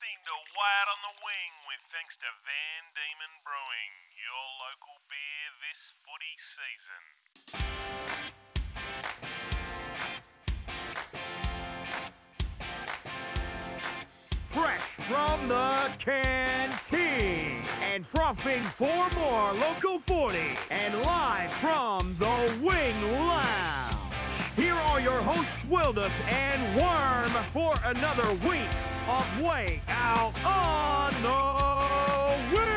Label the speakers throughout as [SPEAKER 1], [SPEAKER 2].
[SPEAKER 1] listening to Way Out on the Wing with thanks to Van Diemen Brewing, your local beer this footy season.
[SPEAKER 2] Fresh from the canteen and frothing for more local footy and live from the Wing Lounge. Here are your hosts, Wildus and Worm, for another week of Way Out on the Wing.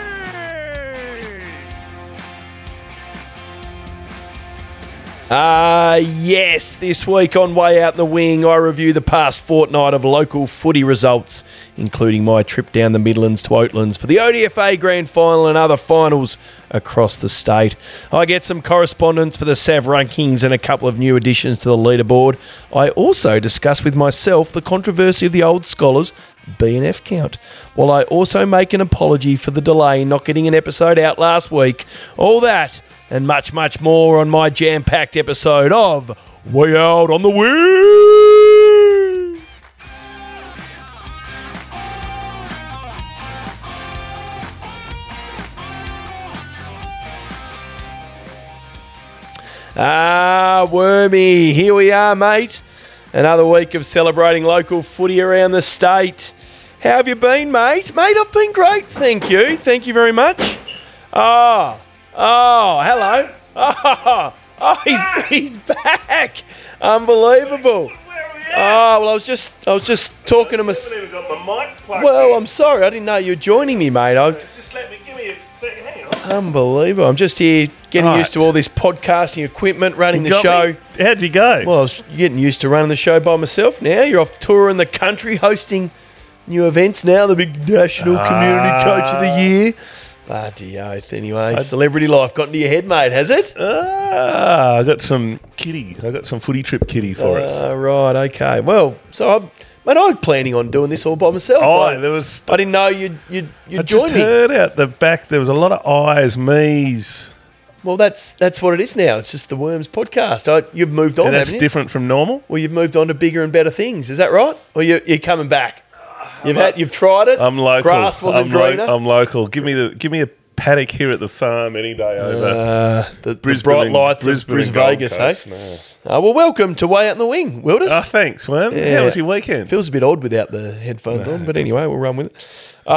[SPEAKER 3] Yes, this week on Way Out the Wing, I review the past fortnight of local footy results, including my trip down the Midlands to Oatlands for the ODFA Grand Final and other finals across the state. I get some correspondence for the Sav rankings and a couple of new additions to the leaderboard. I also discuss with myself the controversy of the old scholars B&F count, while I also make an apology for the delay in not getting an episode out last week. All that and much, much more on my jam-packed episode of Way Out on the Wing. Wormy, here we are, mate. Another week of celebrating local footy around the state. How have you been, mate? Mate, I've been great, thank you. Thank you very much. Oh, hello. He's back. Unbelievable. Oh, well, I was just talking to myself.
[SPEAKER 1] I haven't even got my mic plugged
[SPEAKER 3] Well,
[SPEAKER 1] in.
[SPEAKER 3] I'm sorry. I didn't know you were joining me, mate.
[SPEAKER 1] Just give me a second. Hang on.
[SPEAKER 3] Unbelievable. I'm just here getting
[SPEAKER 1] Right.
[SPEAKER 3] used to all this podcasting equipment, running the show.
[SPEAKER 1] How'd you go?
[SPEAKER 3] Well, I was getting used to running the show by myself now. You're off touring the country, hosting new events now, the big National Community Coach of the Year. Bloody oath, anyway. Celebrity life got into your head, mate, has it?
[SPEAKER 1] I got some kitty. I got some footy trip kitty for us.
[SPEAKER 3] Right, okay. Well, so I was planning on doing this all by myself. I didn't know you'd
[SPEAKER 1] I
[SPEAKER 3] join
[SPEAKER 1] just
[SPEAKER 3] me.
[SPEAKER 1] heard out the back there was a lot of eyes, me's.
[SPEAKER 3] Well, that's what it is now. It's just the Worms podcast. You've moved on,
[SPEAKER 1] And that's
[SPEAKER 3] haven't you?
[SPEAKER 1] different from normal.
[SPEAKER 3] Well, you've moved on to bigger and better things. Is that right? Or you're coming back? You've tried it.
[SPEAKER 1] I'm local.
[SPEAKER 3] Grass wasn't greener.
[SPEAKER 1] I'm local. Give me a paddock here at the farm any day over.
[SPEAKER 3] The
[SPEAKER 1] Brisbane
[SPEAKER 3] bright
[SPEAKER 1] and-
[SPEAKER 3] lights of
[SPEAKER 1] Brisbane
[SPEAKER 3] Bris
[SPEAKER 1] and Gold
[SPEAKER 3] Vegas, hey?
[SPEAKER 1] Coast, no.
[SPEAKER 3] Well, welcome to Way Out in the Wing, Wildus.
[SPEAKER 1] Thanks, Worm.
[SPEAKER 3] Yeah.
[SPEAKER 1] How was your weekend?
[SPEAKER 3] Feels a bit odd without the headphones on, but anyway, we'll run with it.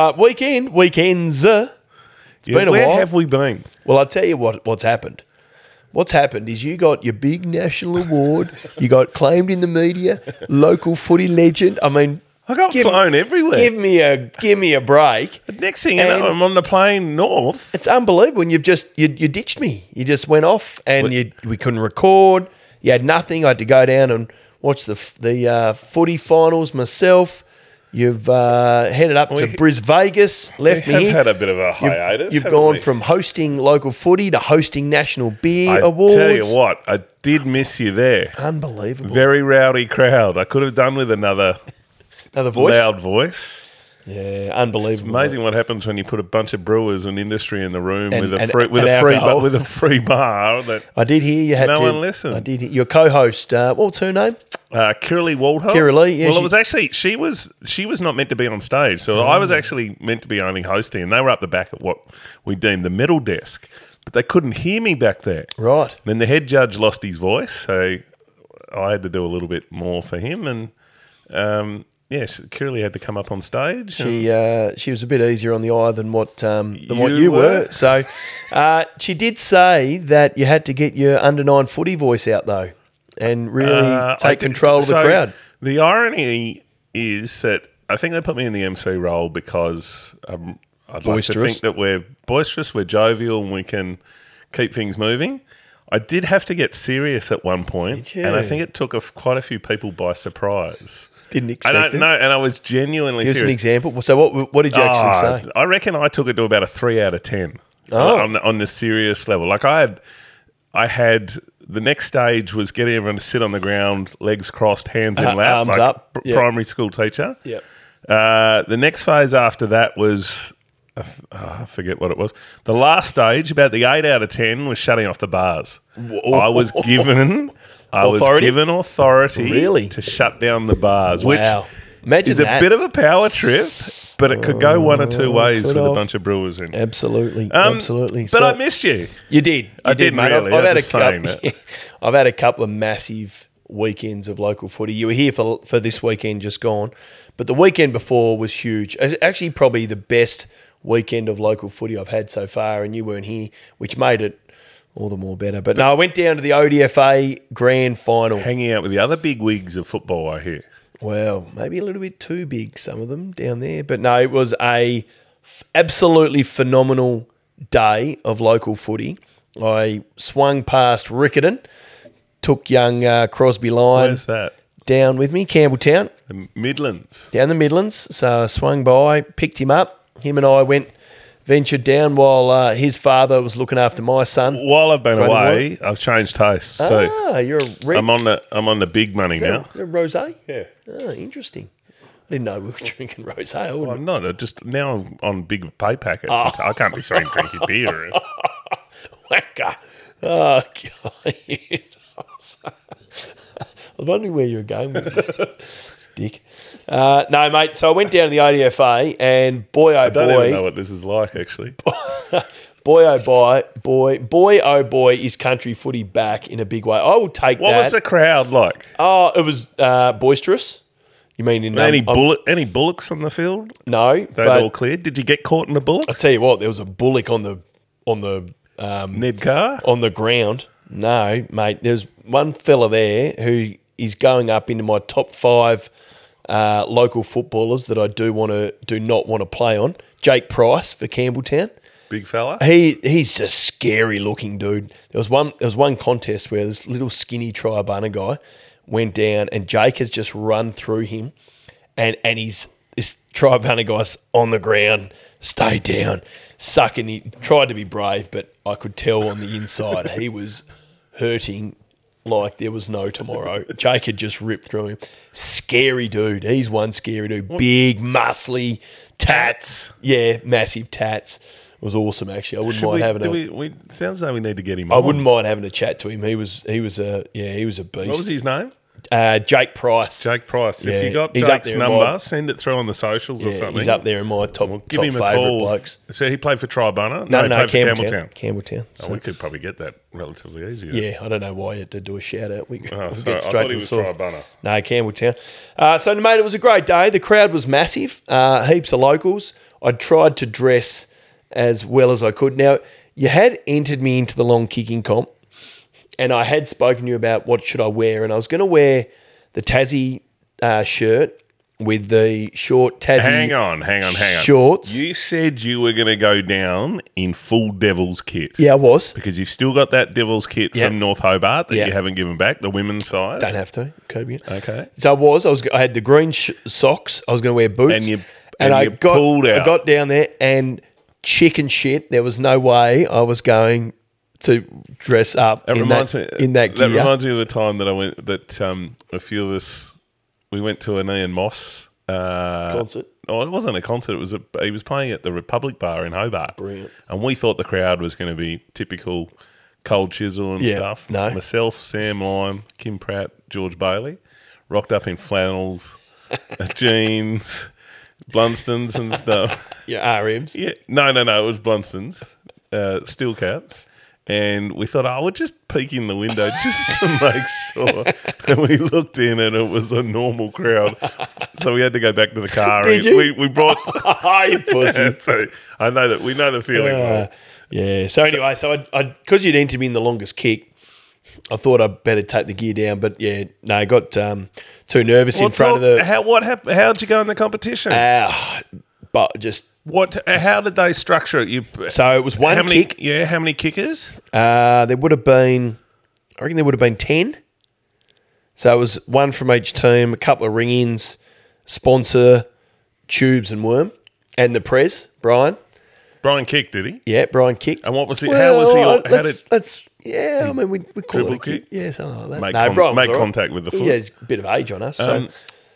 [SPEAKER 3] Weekends. It's been a
[SPEAKER 1] Where
[SPEAKER 3] while.
[SPEAKER 1] have we been?
[SPEAKER 3] Well, I'll tell you what's happened. What's happened is you got your big national award. You got claimed in the media, local footy legend. I mean,
[SPEAKER 1] I got flown everywhere.
[SPEAKER 3] give me a break.
[SPEAKER 1] The next thing you know, I'm on the plane north.
[SPEAKER 3] It's unbelievable. And you ditched me. You just went off, and we couldn't record. You had nothing. I had to go down and watch the footy finals myself. You've headed up to Bris Vegas, left me
[SPEAKER 1] We
[SPEAKER 3] here.
[SPEAKER 1] have had a bit of a hiatus.
[SPEAKER 3] You've
[SPEAKER 1] haven't
[SPEAKER 3] gone
[SPEAKER 1] we?
[SPEAKER 3] from hosting local footy to hosting national beer
[SPEAKER 1] I
[SPEAKER 3] awards.
[SPEAKER 1] tell you what, I did miss you there.
[SPEAKER 3] Unbelievable.
[SPEAKER 1] Very rowdy crowd. I could have done with another
[SPEAKER 3] Another
[SPEAKER 1] loud voice.
[SPEAKER 3] Yeah,
[SPEAKER 1] It's
[SPEAKER 3] unbelievable.
[SPEAKER 1] amazing what happens when you put a bunch of brewers and industry in the room
[SPEAKER 3] And-
[SPEAKER 1] with
[SPEAKER 3] and
[SPEAKER 1] a
[SPEAKER 3] alcohol.
[SPEAKER 1] free bar. That
[SPEAKER 3] I did hear you had
[SPEAKER 1] No
[SPEAKER 3] to.
[SPEAKER 1] one listened.
[SPEAKER 3] I did hear your co-host. What's her name?
[SPEAKER 1] Kira Waldholt.
[SPEAKER 3] Kira Lee, yeah,
[SPEAKER 1] well,
[SPEAKER 3] she-
[SPEAKER 1] it was actually she was not meant to be on stage, so I was actually meant to be only hosting, and they were up the back at what we deemed the middle desk, but they couldn't hear me back there.
[SPEAKER 3] Right.
[SPEAKER 1] Then the head judge lost his voice, so I had to do a little bit more for him, and yes, Kira had to come up on stage.
[SPEAKER 3] She was a bit easier on the eye than what
[SPEAKER 1] You
[SPEAKER 3] you were.
[SPEAKER 1] were.
[SPEAKER 3] So she did say that you had to get your under 9 footy voice out though, and really take control of the crowd.
[SPEAKER 1] The irony is that I think they put me in the MC role because I'd like to
[SPEAKER 3] Boisterous.
[SPEAKER 1] think that we're boisterous, we're jovial, and we can keep things moving. I did have to get serious at one point,
[SPEAKER 3] Did you?
[SPEAKER 1] and I think it took quite a few people by surprise.
[SPEAKER 3] Didn't
[SPEAKER 1] I
[SPEAKER 3] expect
[SPEAKER 1] don't
[SPEAKER 3] it.
[SPEAKER 1] know, and I was genuinely
[SPEAKER 3] Give us an
[SPEAKER 1] serious.
[SPEAKER 3] example. So what did you actually say?
[SPEAKER 1] I reckon I took it to about a 3 out of 10
[SPEAKER 3] Oh.
[SPEAKER 1] on the serious level. Like I had the next stage was getting everyone to sit on the ground, legs crossed, hands in lap,
[SPEAKER 3] arms
[SPEAKER 1] like
[SPEAKER 3] up. Yep.
[SPEAKER 1] primary school teacher.
[SPEAKER 3] Yep.
[SPEAKER 1] The next phase after that was, I forget what it was. The last stage, about the 8 out of 10, was shutting off the bars. I was given authority
[SPEAKER 3] Really?
[SPEAKER 1] to shut down the bars,
[SPEAKER 3] Wow.
[SPEAKER 1] which
[SPEAKER 3] Imagine
[SPEAKER 1] is
[SPEAKER 3] that.
[SPEAKER 1] a bit of a power trip. But it could go one or two ways
[SPEAKER 3] could
[SPEAKER 1] with a
[SPEAKER 3] have.
[SPEAKER 1] bunch of Brewers in.
[SPEAKER 3] Absolutely, absolutely.
[SPEAKER 1] But I missed you.
[SPEAKER 3] You did.
[SPEAKER 1] I didn't
[SPEAKER 3] mate.
[SPEAKER 1] really.
[SPEAKER 3] I've
[SPEAKER 1] I'm
[SPEAKER 3] had
[SPEAKER 1] just saying that.
[SPEAKER 3] I've had a couple of massive weekends of local footy. You were here for this weekend just gone, but the weekend before was huge. Actually, probably the best weekend of local footy I've had so far, and you weren't here, which made it all the more better. But no, I went down to the ODFA Grand Final.
[SPEAKER 1] Hanging out with the other big wigs of football, I hear.
[SPEAKER 3] Well, maybe a little bit too big, some of them down there. But no, it was a absolutely phenomenal day of local footy. I swung past Riccarton, took young Crosby Lyon
[SPEAKER 1] Where's that?
[SPEAKER 3] down with me, Campbelltown,
[SPEAKER 1] The Midlands.
[SPEAKER 3] down the Midlands. So I swung by, picked him up. Him and I ventured down while his father was looking after my son.
[SPEAKER 1] While I've been
[SPEAKER 3] Running
[SPEAKER 1] away, I've changed tastes. So
[SPEAKER 3] You're a red.
[SPEAKER 1] I'm on the big money now.
[SPEAKER 3] a rosé?
[SPEAKER 1] Yeah.
[SPEAKER 3] Oh, interesting. I didn't know we were drinking rosé. I wouldn't.
[SPEAKER 1] I'm not. Just now I'm on big pay packets. I can't be seen drinking beer.
[SPEAKER 3] Whacker. Oh, God. I was wondering where you were going with it, Dick. No, mate. So I went down to the ODFA, and boy, oh
[SPEAKER 1] I don't even know
[SPEAKER 3] boy,
[SPEAKER 1] what this is like, actually.
[SPEAKER 3] boy, oh boy, is country footy back in a big way. I will take
[SPEAKER 1] What
[SPEAKER 3] that.
[SPEAKER 1] was the crowd like?
[SPEAKER 3] Oh, it was boisterous. You mean in
[SPEAKER 1] Any bullocks on the field?
[SPEAKER 3] No,
[SPEAKER 1] They
[SPEAKER 3] but
[SPEAKER 1] all cleared. Did you get caught in a bullock?
[SPEAKER 3] I tell you what, there was a bullock on the
[SPEAKER 1] Ned Carr?
[SPEAKER 3] on the ground. No, mate. There's one fella there who is going up into my top 5 local footballers that I do not want to play on. Jake Price for Campbelltown.
[SPEAKER 1] Big fella?
[SPEAKER 3] He's a scary looking dude. There was one contest where this little skinny Triabunna guy went down, and Jake has just run through him, and this Triabunna guy's on the ground, stay down, sucking. He tried to be brave, but I could tell on the inside he was hurting like there was no tomorrow. Jake had just ripped through him. Scary dude. He's one scary dude. Big, muscly, tats. Yeah, massive tats. It was awesome, actually. I wouldn't mind having
[SPEAKER 1] sounds like we need to get him
[SPEAKER 3] I
[SPEAKER 1] on.
[SPEAKER 3] wouldn't mind having a chat to him. He was a beast.
[SPEAKER 1] What was his name?
[SPEAKER 3] Jake Price.
[SPEAKER 1] Jake Price.
[SPEAKER 3] Yeah,
[SPEAKER 1] If you got
[SPEAKER 3] he's up
[SPEAKER 1] Jake's
[SPEAKER 3] there in
[SPEAKER 1] number,
[SPEAKER 3] my-
[SPEAKER 1] send it through on the socials or something.
[SPEAKER 3] He's up there in my top
[SPEAKER 1] Give him a
[SPEAKER 3] favourite
[SPEAKER 1] call.
[SPEAKER 3] blokes.
[SPEAKER 1] So he played for Tribunna?
[SPEAKER 3] No,
[SPEAKER 1] he played for
[SPEAKER 3] Campbelltown.
[SPEAKER 1] Campbelltown.
[SPEAKER 3] Campbelltown.
[SPEAKER 1] Oh,
[SPEAKER 3] So,
[SPEAKER 1] we could probably get that relatively easy.
[SPEAKER 3] yeah, I don't know why you had to do a shout out. We'll
[SPEAKER 1] Oh,
[SPEAKER 3] get
[SPEAKER 1] sorry. I
[SPEAKER 3] straight
[SPEAKER 1] thought
[SPEAKER 3] to
[SPEAKER 1] he
[SPEAKER 3] the
[SPEAKER 1] was
[SPEAKER 3] source.
[SPEAKER 1] Tribunna.
[SPEAKER 3] No, Campbelltown. So, mate, it was a great day. The crowd was massive. Heaps of locals. I tried to dress as well as I could. Now, you had entered me into the long kicking comp, and I had spoken to you about what should I wear, and I was going to wear the Tassie shirt with the short Tassie
[SPEAKER 1] Hang on.
[SPEAKER 3] shorts.
[SPEAKER 1] You said you were going to go down in full Devils kit.
[SPEAKER 3] Yeah, I was.
[SPEAKER 1] Because you've still got that Devils kit
[SPEAKER 3] Yep.
[SPEAKER 1] from North Hobart that
[SPEAKER 3] Yep.
[SPEAKER 1] you haven't given back, the women's size.
[SPEAKER 3] Don't have to. Kobe.
[SPEAKER 1] Okay.
[SPEAKER 3] So I had the green socks. I was going to wear boots.
[SPEAKER 1] And
[SPEAKER 3] I
[SPEAKER 1] you pulled out.
[SPEAKER 3] I got down there and chicken shit. There was no way I was going to dress up in that gear.
[SPEAKER 1] That reminds me of a time that I went, that a few of us, we went to an Ian Moss
[SPEAKER 3] Concert.
[SPEAKER 1] Oh, it wasn't a concert. It was he was playing at the Republic Bar in Hobart.
[SPEAKER 3] Brilliant.
[SPEAKER 1] And we thought the crowd was going to be typical Cold Chisel and
[SPEAKER 3] Yeah,
[SPEAKER 1] stuff.
[SPEAKER 3] no.
[SPEAKER 1] Myself, Sam Lyon, Kim Pratt, George Bailey, rocked up in flannels, jeans, Blunstons and stuff.
[SPEAKER 3] Yeah, RMs.
[SPEAKER 1] Yeah, no, it was Blunstons, steel caps. And we thought, we're just peek in the window just to make sure. And we looked in and it was a normal crowd. So we had to go back to the car.
[SPEAKER 3] Did you?
[SPEAKER 1] We brought...
[SPEAKER 3] You pussy.
[SPEAKER 1] So I know that we know the feeling. well.
[SPEAKER 3] Yeah. So anyway, I because you'd entered me in the longest kick, I thought I'd better take the gear down. But yeah, no, I got too nervous in front of the.
[SPEAKER 1] How'd you go in the competition?
[SPEAKER 3] But just
[SPEAKER 1] How did they structure it?
[SPEAKER 3] so it was one
[SPEAKER 1] how many,
[SPEAKER 3] kick.
[SPEAKER 1] Yeah, how many kickers?
[SPEAKER 3] There would have been, I reckon there would have been 10. So it was one from each team, a couple of ring-ins, sponsor, tubes and worm, and the Prez, Brian.
[SPEAKER 1] Brian kicked, did he?
[SPEAKER 3] Yeah, Brian kicked.
[SPEAKER 1] And what was it? How was he?
[SPEAKER 3] I mean, we call it a
[SPEAKER 1] Dribble
[SPEAKER 3] kick.
[SPEAKER 1] kick?
[SPEAKER 3] Yeah, something like that.
[SPEAKER 1] Make
[SPEAKER 3] Brian was
[SPEAKER 1] make
[SPEAKER 3] all right.
[SPEAKER 1] contact with the foot.
[SPEAKER 3] He had a bit of age on us. So,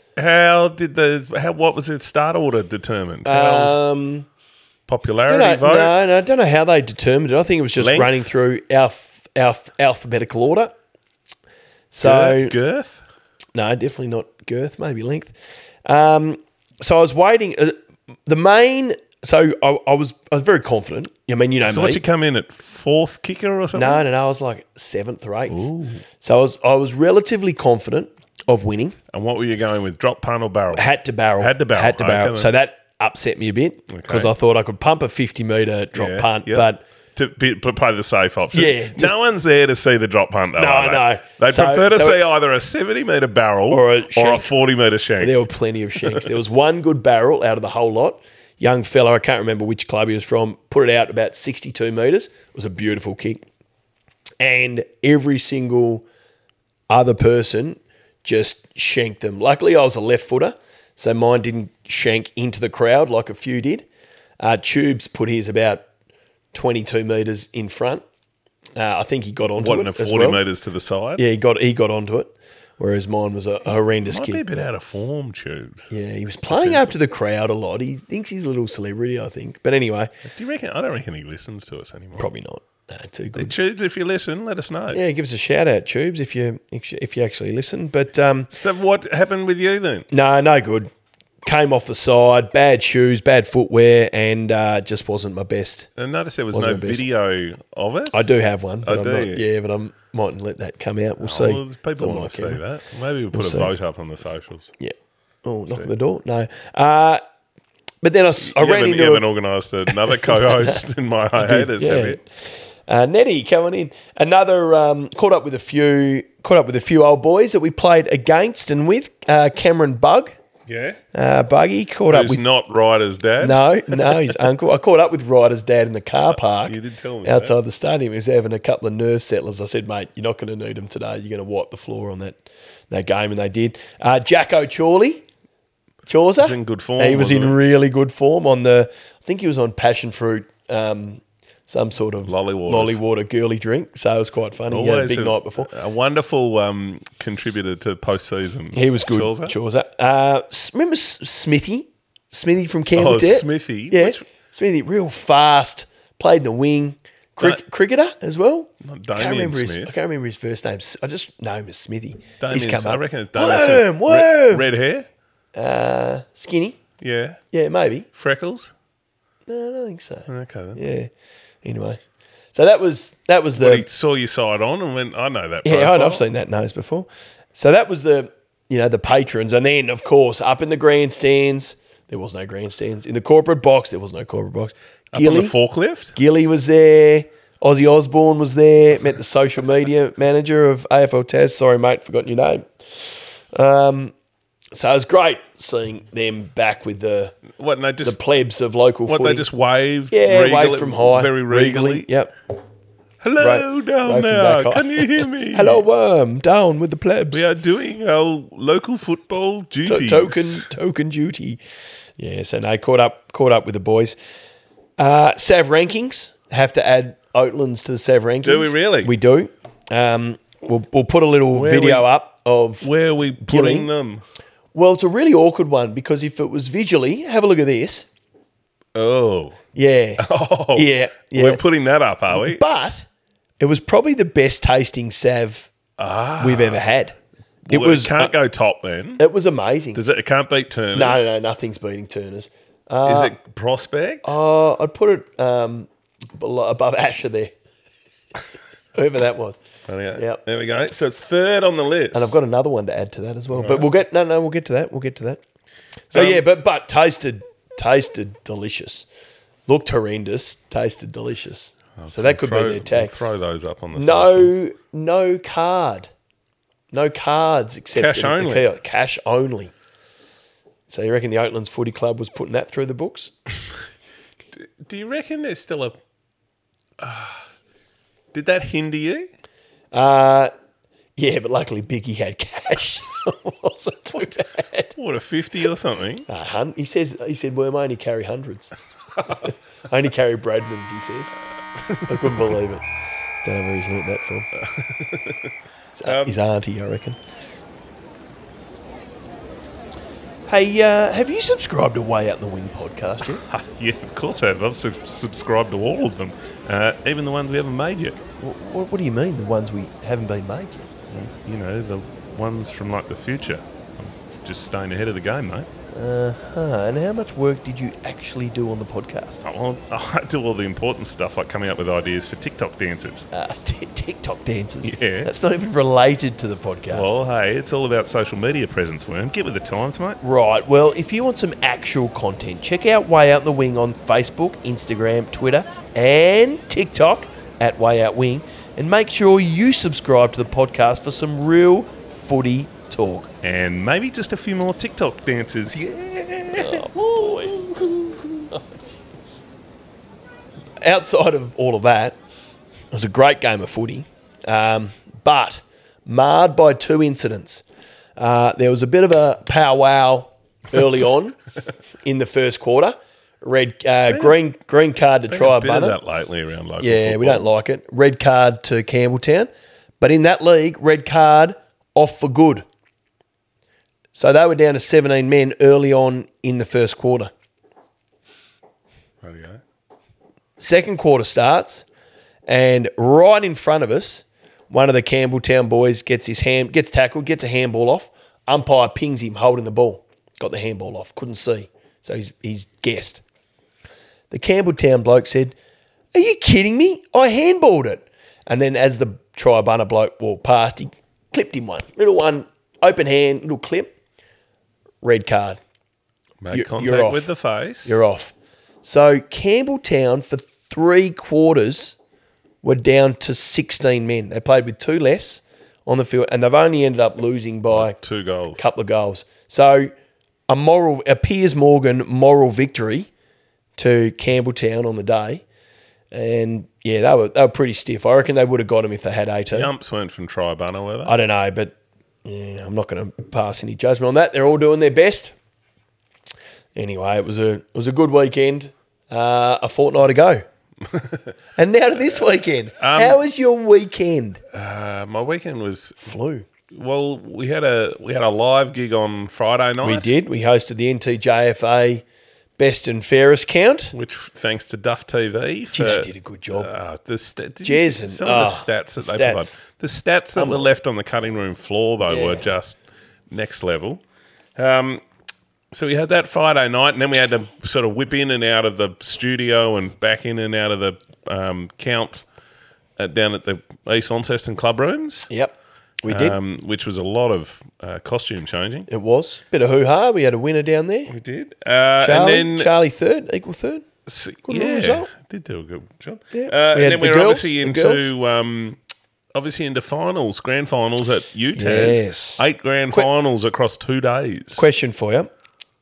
[SPEAKER 1] What was the start order determined? Popularity
[SPEAKER 3] don't know,
[SPEAKER 1] vote?
[SPEAKER 3] no, I don't know how they determined it. I think it was just
[SPEAKER 1] Length?
[SPEAKER 3] running through our alphabetical order. So
[SPEAKER 1] Girth?
[SPEAKER 3] no, definitely not girth, maybe length. So I was waiting. the main. So I was very confident. I mean, you know
[SPEAKER 1] So
[SPEAKER 3] me.
[SPEAKER 1] what, you come in at fourth kicker or something?
[SPEAKER 3] No, I was like 7th or 8th. So I was relatively confident of winning.
[SPEAKER 1] And what were you going with? Drop, punt, or barrel?
[SPEAKER 3] Had to barrel.
[SPEAKER 1] Had to barrel.
[SPEAKER 3] Had to barrel.
[SPEAKER 1] Okay,
[SPEAKER 3] So that upset me a bit because I thought I could pump a 50-metre drop punt,
[SPEAKER 1] yep.
[SPEAKER 3] but
[SPEAKER 1] to play the safe option.
[SPEAKER 3] Yeah, just-
[SPEAKER 1] no one's there to see the drop punt, though.
[SPEAKER 3] No,
[SPEAKER 1] are they?
[SPEAKER 3] no.
[SPEAKER 1] They
[SPEAKER 3] So-
[SPEAKER 1] prefer to
[SPEAKER 3] so
[SPEAKER 1] see either a 70-metre barrel
[SPEAKER 3] Or a
[SPEAKER 1] or a
[SPEAKER 3] shank.
[SPEAKER 1] 40-metre shank.
[SPEAKER 3] there were plenty of shanks. There was one good barrel out of the whole lot. Young fella, I can't remember which club he was from, put it out about 62 metres. It was a beautiful kick. And every single other person just shanked them. Luckily, I was a left footer, so mine didn't shank into the crowd like a few did. Tubes put his about 22 metres in front. I think he got onto
[SPEAKER 1] What,
[SPEAKER 3] it
[SPEAKER 1] in a
[SPEAKER 3] as
[SPEAKER 1] 40
[SPEAKER 3] well.
[SPEAKER 1] metres to the side?
[SPEAKER 3] Yeah, he got onto it, whereas mine was a horrendous
[SPEAKER 1] Might
[SPEAKER 3] kick.
[SPEAKER 1] be a bit out of form, Tubes.
[SPEAKER 3] Yeah, he was playing up to the crowd a lot. He thinks he's a little celebrity, I think. But anyway,
[SPEAKER 1] Do you reckon? I don't reckon he listens to us anymore.
[SPEAKER 3] probably not. No, too good.
[SPEAKER 1] Tubes, if you listen, let us know.
[SPEAKER 3] Yeah, give us a shout out, Tubes, if you actually listen. But
[SPEAKER 1] So what happened with you then?
[SPEAKER 3] no good. Came off the side, bad shoes, bad footwear, and just wasn't my best.
[SPEAKER 1] I noticed there was
[SPEAKER 3] Wasn't
[SPEAKER 1] no
[SPEAKER 3] the best.
[SPEAKER 1] video of it.
[SPEAKER 3] I do have one, but
[SPEAKER 1] Oh,
[SPEAKER 3] I'm
[SPEAKER 1] do
[SPEAKER 3] not.
[SPEAKER 1] you?
[SPEAKER 3] Yeah, but I mightn't let that come out. We'll see.
[SPEAKER 1] Well,
[SPEAKER 3] It's
[SPEAKER 1] people
[SPEAKER 3] on my
[SPEAKER 1] want to see
[SPEAKER 3] camera.
[SPEAKER 1] that. Maybe we'll put
[SPEAKER 3] see.
[SPEAKER 1] a vote up on the socials.
[SPEAKER 3] Yeah. Oh, knock at the door. No. But then I ran
[SPEAKER 1] You
[SPEAKER 3] into
[SPEAKER 1] haven't organised another co-host in my head, have you?
[SPEAKER 3] Nettie coming in. Another caught up with a few old boys that we played against and with. Cameron Bug,
[SPEAKER 1] Yeah.
[SPEAKER 3] Buggy caught up
[SPEAKER 1] Who's
[SPEAKER 3] with.
[SPEAKER 1] not Ryder's dad?
[SPEAKER 3] No, his uncle. I caught up with Ryder's dad in the car park.
[SPEAKER 1] You did tell me
[SPEAKER 3] outside the stadium. He was having a couple of nerve settlers. I said, mate, you're not going to need them today. You're going to wipe the floor on that game, and they did. Jacko Chawley. Chawser.
[SPEAKER 1] He was in good form,
[SPEAKER 3] He was in
[SPEAKER 1] wasn't he?
[SPEAKER 3] really good form I think he was on passion fruit, some sort of
[SPEAKER 1] Lolly waters.
[SPEAKER 3] girly drink. So it was quite funny. He had a big night before.
[SPEAKER 1] A wonderful contributor to postseason.
[SPEAKER 3] He was good.
[SPEAKER 1] Chawser.
[SPEAKER 3] Chawser. Remember Smithy from Canberra?
[SPEAKER 1] Oh, Smithy.
[SPEAKER 3] Yeah.
[SPEAKER 1] Which-
[SPEAKER 3] Smithy, real fast, played in the wing. Cricketer as well.
[SPEAKER 1] Damien Smith.
[SPEAKER 3] I can't remember his first name. I just know him as Smithy. He's
[SPEAKER 1] Damien,
[SPEAKER 3] come
[SPEAKER 1] I
[SPEAKER 3] up.
[SPEAKER 1] reckon it's Damien Smith.
[SPEAKER 3] Worm.
[SPEAKER 1] Red hair?
[SPEAKER 3] Skinny.
[SPEAKER 1] Yeah.
[SPEAKER 3] Yeah, maybe.
[SPEAKER 1] Freckles?
[SPEAKER 3] No, I don't think so.
[SPEAKER 1] Okay then.
[SPEAKER 3] Yeah. Anyway, so that was
[SPEAKER 1] But he
[SPEAKER 3] the
[SPEAKER 1] saw your side on and went, I know that
[SPEAKER 3] yeah.
[SPEAKER 1] profile.
[SPEAKER 3] I've seen that nose before. So that was the patrons, and then of course up in the grandstands there was no grandstands. In the corporate box there was no corporate box.
[SPEAKER 1] Up on the forklift?
[SPEAKER 3] Gilly was there. Ozzy Osbourne was there. Met the social media manager of AFL Taz. Sorry, mate, forgotten your name. So it was great seeing them back with the
[SPEAKER 1] What, and they just,
[SPEAKER 3] plebs of local
[SPEAKER 1] what,
[SPEAKER 3] footy.
[SPEAKER 1] they just waved?
[SPEAKER 3] yeah,
[SPEAKER 1] regally-
[SPEAKER 3] wave from high.
[SPEAKER 1] Very regally?
[SPEAKER 3] Yep.
[SPEAKER 1] Hello
[SPEAKER 3] Wave
[SPEAKER 1] down
[SPEAKER 3] from
[SPEAKER 1] there.
[SPEAKER 3] back high.
[SPEAKER 1] Can you hear me?
[SPEAKER 3] Hello, worm. Down with the plebs.
[SPEAKER 1] We are doing our local football duties.
[SPEAKER 3] Token duty. Yeah, so no, caught up with the boys. Sav rankings. Have to add Oatlands to the Sav rankings.
[SPEAKER 1] Do we really?
[SPEAKER 3] We do. We'll put a little
[SPEAKER 1] Where
[SPEAKER 3] video
[SPEAKER 1] we-
[SPEAKER 3] up of.
[SPEAKER 1] Where are we
[SPEAKER 3] Gilly.
[SPEAKER 1] putting them?
[SPEAKER 3] Well, it's a really awkward one because if it was visually, have a look at this.
[SPEAKER 1] Oh.
[SPEAKER 3] Yeah.
[SPEAKER 1] Oh.
[SPEAKER 3] Yeah.
[SPEAKER 1] We're putting that up, are we?
[SPEAKER 3] But it was probably the best tasting Sav we've ever had. It
[SPEAKER 1] Well,
[SPEAKER 3] was.
[SPEAKER 1] can't go top then.
[SPEAKER 3] It was amazing.
[SPEAKER 1] It can't beat Turner's.
[SPEAKER 3] No, nothing's beating Turner's.
[SPEAKER 1] Is it Prospect?
[SPEAKER 3] I'd put it above Asher there. Whoever that was. Yep.
[SPEAKER 1] There we go. So it's third on the list.
[SPEAKER 3] And I've got another one to add to that as well. But we'll get to that. We'll get to that. So yeah, but tasted delicious. Looked horrendous, tasted delicious. So that could be their
[SPEAKER 1] We'll
[SPEAKER 3] tag.
[SPEAKER 1] throw those up on the socials.
[SPEAKER 3] No card. No cards except
[SPEAKER 1] Cash only.
[SPEAKER 3] Cash only. So you reckon the Oatlands Footy Club was putting that through the books?
[SPEAKER 1] Do you reckon there's still a... did that hinder you?
[SPEAKER 3] Yeah, but luckily Biggie had cash. It wasn't too bad.
[SPEAKER 1] What, a 50 or something?
[SPEAKER 3] He said, well, I only carry hundreds. I only carry Bradmans, he says. I couldn't believe it. Don't know where he's learnt that from. His auntie, I reckon. Hey, have you subscribed to Way Out in the Wing podcast yet?
[SPEAKER 1] Yeah, of course I have. I've subscribed to all of them, even the ones we haven't made yet.
[SPEAKER 3] What do you mean, the ones we haven't been made yet?
[SPEAKER 1] You know, the ones from like the future. I'm just staying ahead of the game, mate.
[SPEAKER 3] And how much work did you actually do on the podcast?
[SPEAKER 1] Well, I do all the important stuff like coming up with ideas for TikTok dances.
[SPEAKER 3] TikTok dances.
[SPEAKER 1] Yeah.
[SPEAKER 3] That's not even related to the podcast.
[SPEAKER 1] Well, hey, it's all about social media presence, Worm. Get with the times, mate.
[SPEAKER 3] Right. Well, if you want some actual content, check out Way Out the Wing on Facebook, Instagram, Twitter, and TikTok at Way Out Wing. And make sure you subscribe to the podcast for some real footy talk.
[SPEAKER 1] And maybe just a few more TikTok dances. Yeah.
[SPEAKER 3] Oh, boy. Outside of all of that, it was a great game of footy, but marred by two incidents. There was a bit of a powwow early on in the first quarter. Green card to try a
[SPEAKER 1] bit
[SPEAKER 3] bunner.
[SPEAKER 1] of that lately around local
[SPEAKER 3] Yeah,
[SPEAKER 1] football.
[SPEAKER 3] we don't like it. Red card to Campbelltown. But in that league, red card off for good. So they were down to 17 men early on in the first quarter.
[SPEAKER 1] There you go.
[SPEAKER 3] Second quarter starts, and right in front of us, one of the Campbelltown boys gets tackled, gets a handball off. Umpire pings him holding the ball. Got the handball off. Couldn't see. So he's guessed. The Campbelltown bloke said, "Are you kidding me? I handballed it." And then as the try-bunner bloke walked past, he clipped him one. Little one, open hand, little clip. Red card.
[SPEAKER 1] Made
[SPEAKER 3] You're
[SPEAKER 1] contact
[SPEAKER 3] off.
[SPEAKER 1] with the face.
[SPEAKER 3] You're off. So Campbelltown for 3 quarters were down to 16 men. They played with 2 less on the field, and they've only ended up losing by
[SPEAKER 1] 2 goals.
[SPEAKER 3] a couple of goals. So a Piers Morgan moral victory to Campbelltown on the day. And yeah, they were pretty stiff. I reckon they would have got them if they had 18.
[SPEAKER 1] The umps weren't from Tri-Bunner, were they?
[SPEAKER 3] I don't know, but yeah, I'm not going to pass any judgment on that. They're all doing their best. Anyway, it was a good weekend. A fortnight ago. And now to this weekend. How was your weekend?
[SPEAKER 1] My weekend was
[SPEAKER 3] Flew.
[SPEAKER 1] well. We had a live gig on Friday night.
[SPEAKER 3] We did. We hosted the NTJFA Best and Fairest count.
[SPEAKER 1] which thanks to Duff TV.
[SPEAKER 3] Gee, they did a good job. Jez and
[SPEAKER 1] some of the stats that they provide. The stats that were left on the cutting room floor though were just next level. So we had that Friday night, and then we had to sort of whip in and out of the studio and back in and out of the count down at the East Launceston club rooms.
[SPEAKER 3] Yep, we did.
[SPEAKER 1] Which was a lot of costume changing.
[SPEAKER 3] It was. Bit of hoo-ha. We had a winner down there.
[SPEAKER 1] We did.
[SPEAKER 3] Charlie third, equal third. Good result.
[SPEAKER 1] Did do a good job.
[SPEAKER 3] Yeah.
[SPEAKER 1] And then we were
[SPEAKER 3] girls,
[SPEAKER 1] obviously into finals, grand finals at UTAS.
[SPEAKER 3] Yes.
[SPEAKER 1] 8 grand finals across 2 days.
[SPEAKER 3] Question for you.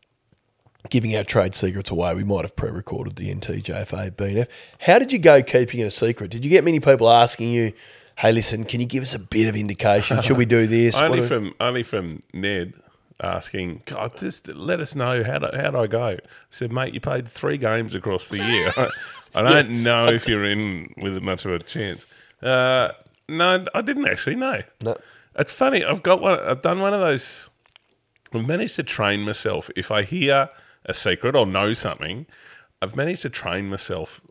[SPEAKER 3] Giving our trade secrets away, we might have pre-recorded the NTJFA BNF. How did you go keeping it a secret? Did you get many people asking you, "Hey, listen, can you give us a bit of indication? Should we do this?"
[SPEAKER 1] Only from Ned asking, "God, just let us know how'd I go." I said, "Mate, you played 3 games across the year. I don't know if you're in with much of a chance." No, I didn't actually. No. It's funny. I've done one of those. I've managed to train myself. If I hear a secret or know something, I've managed to train myself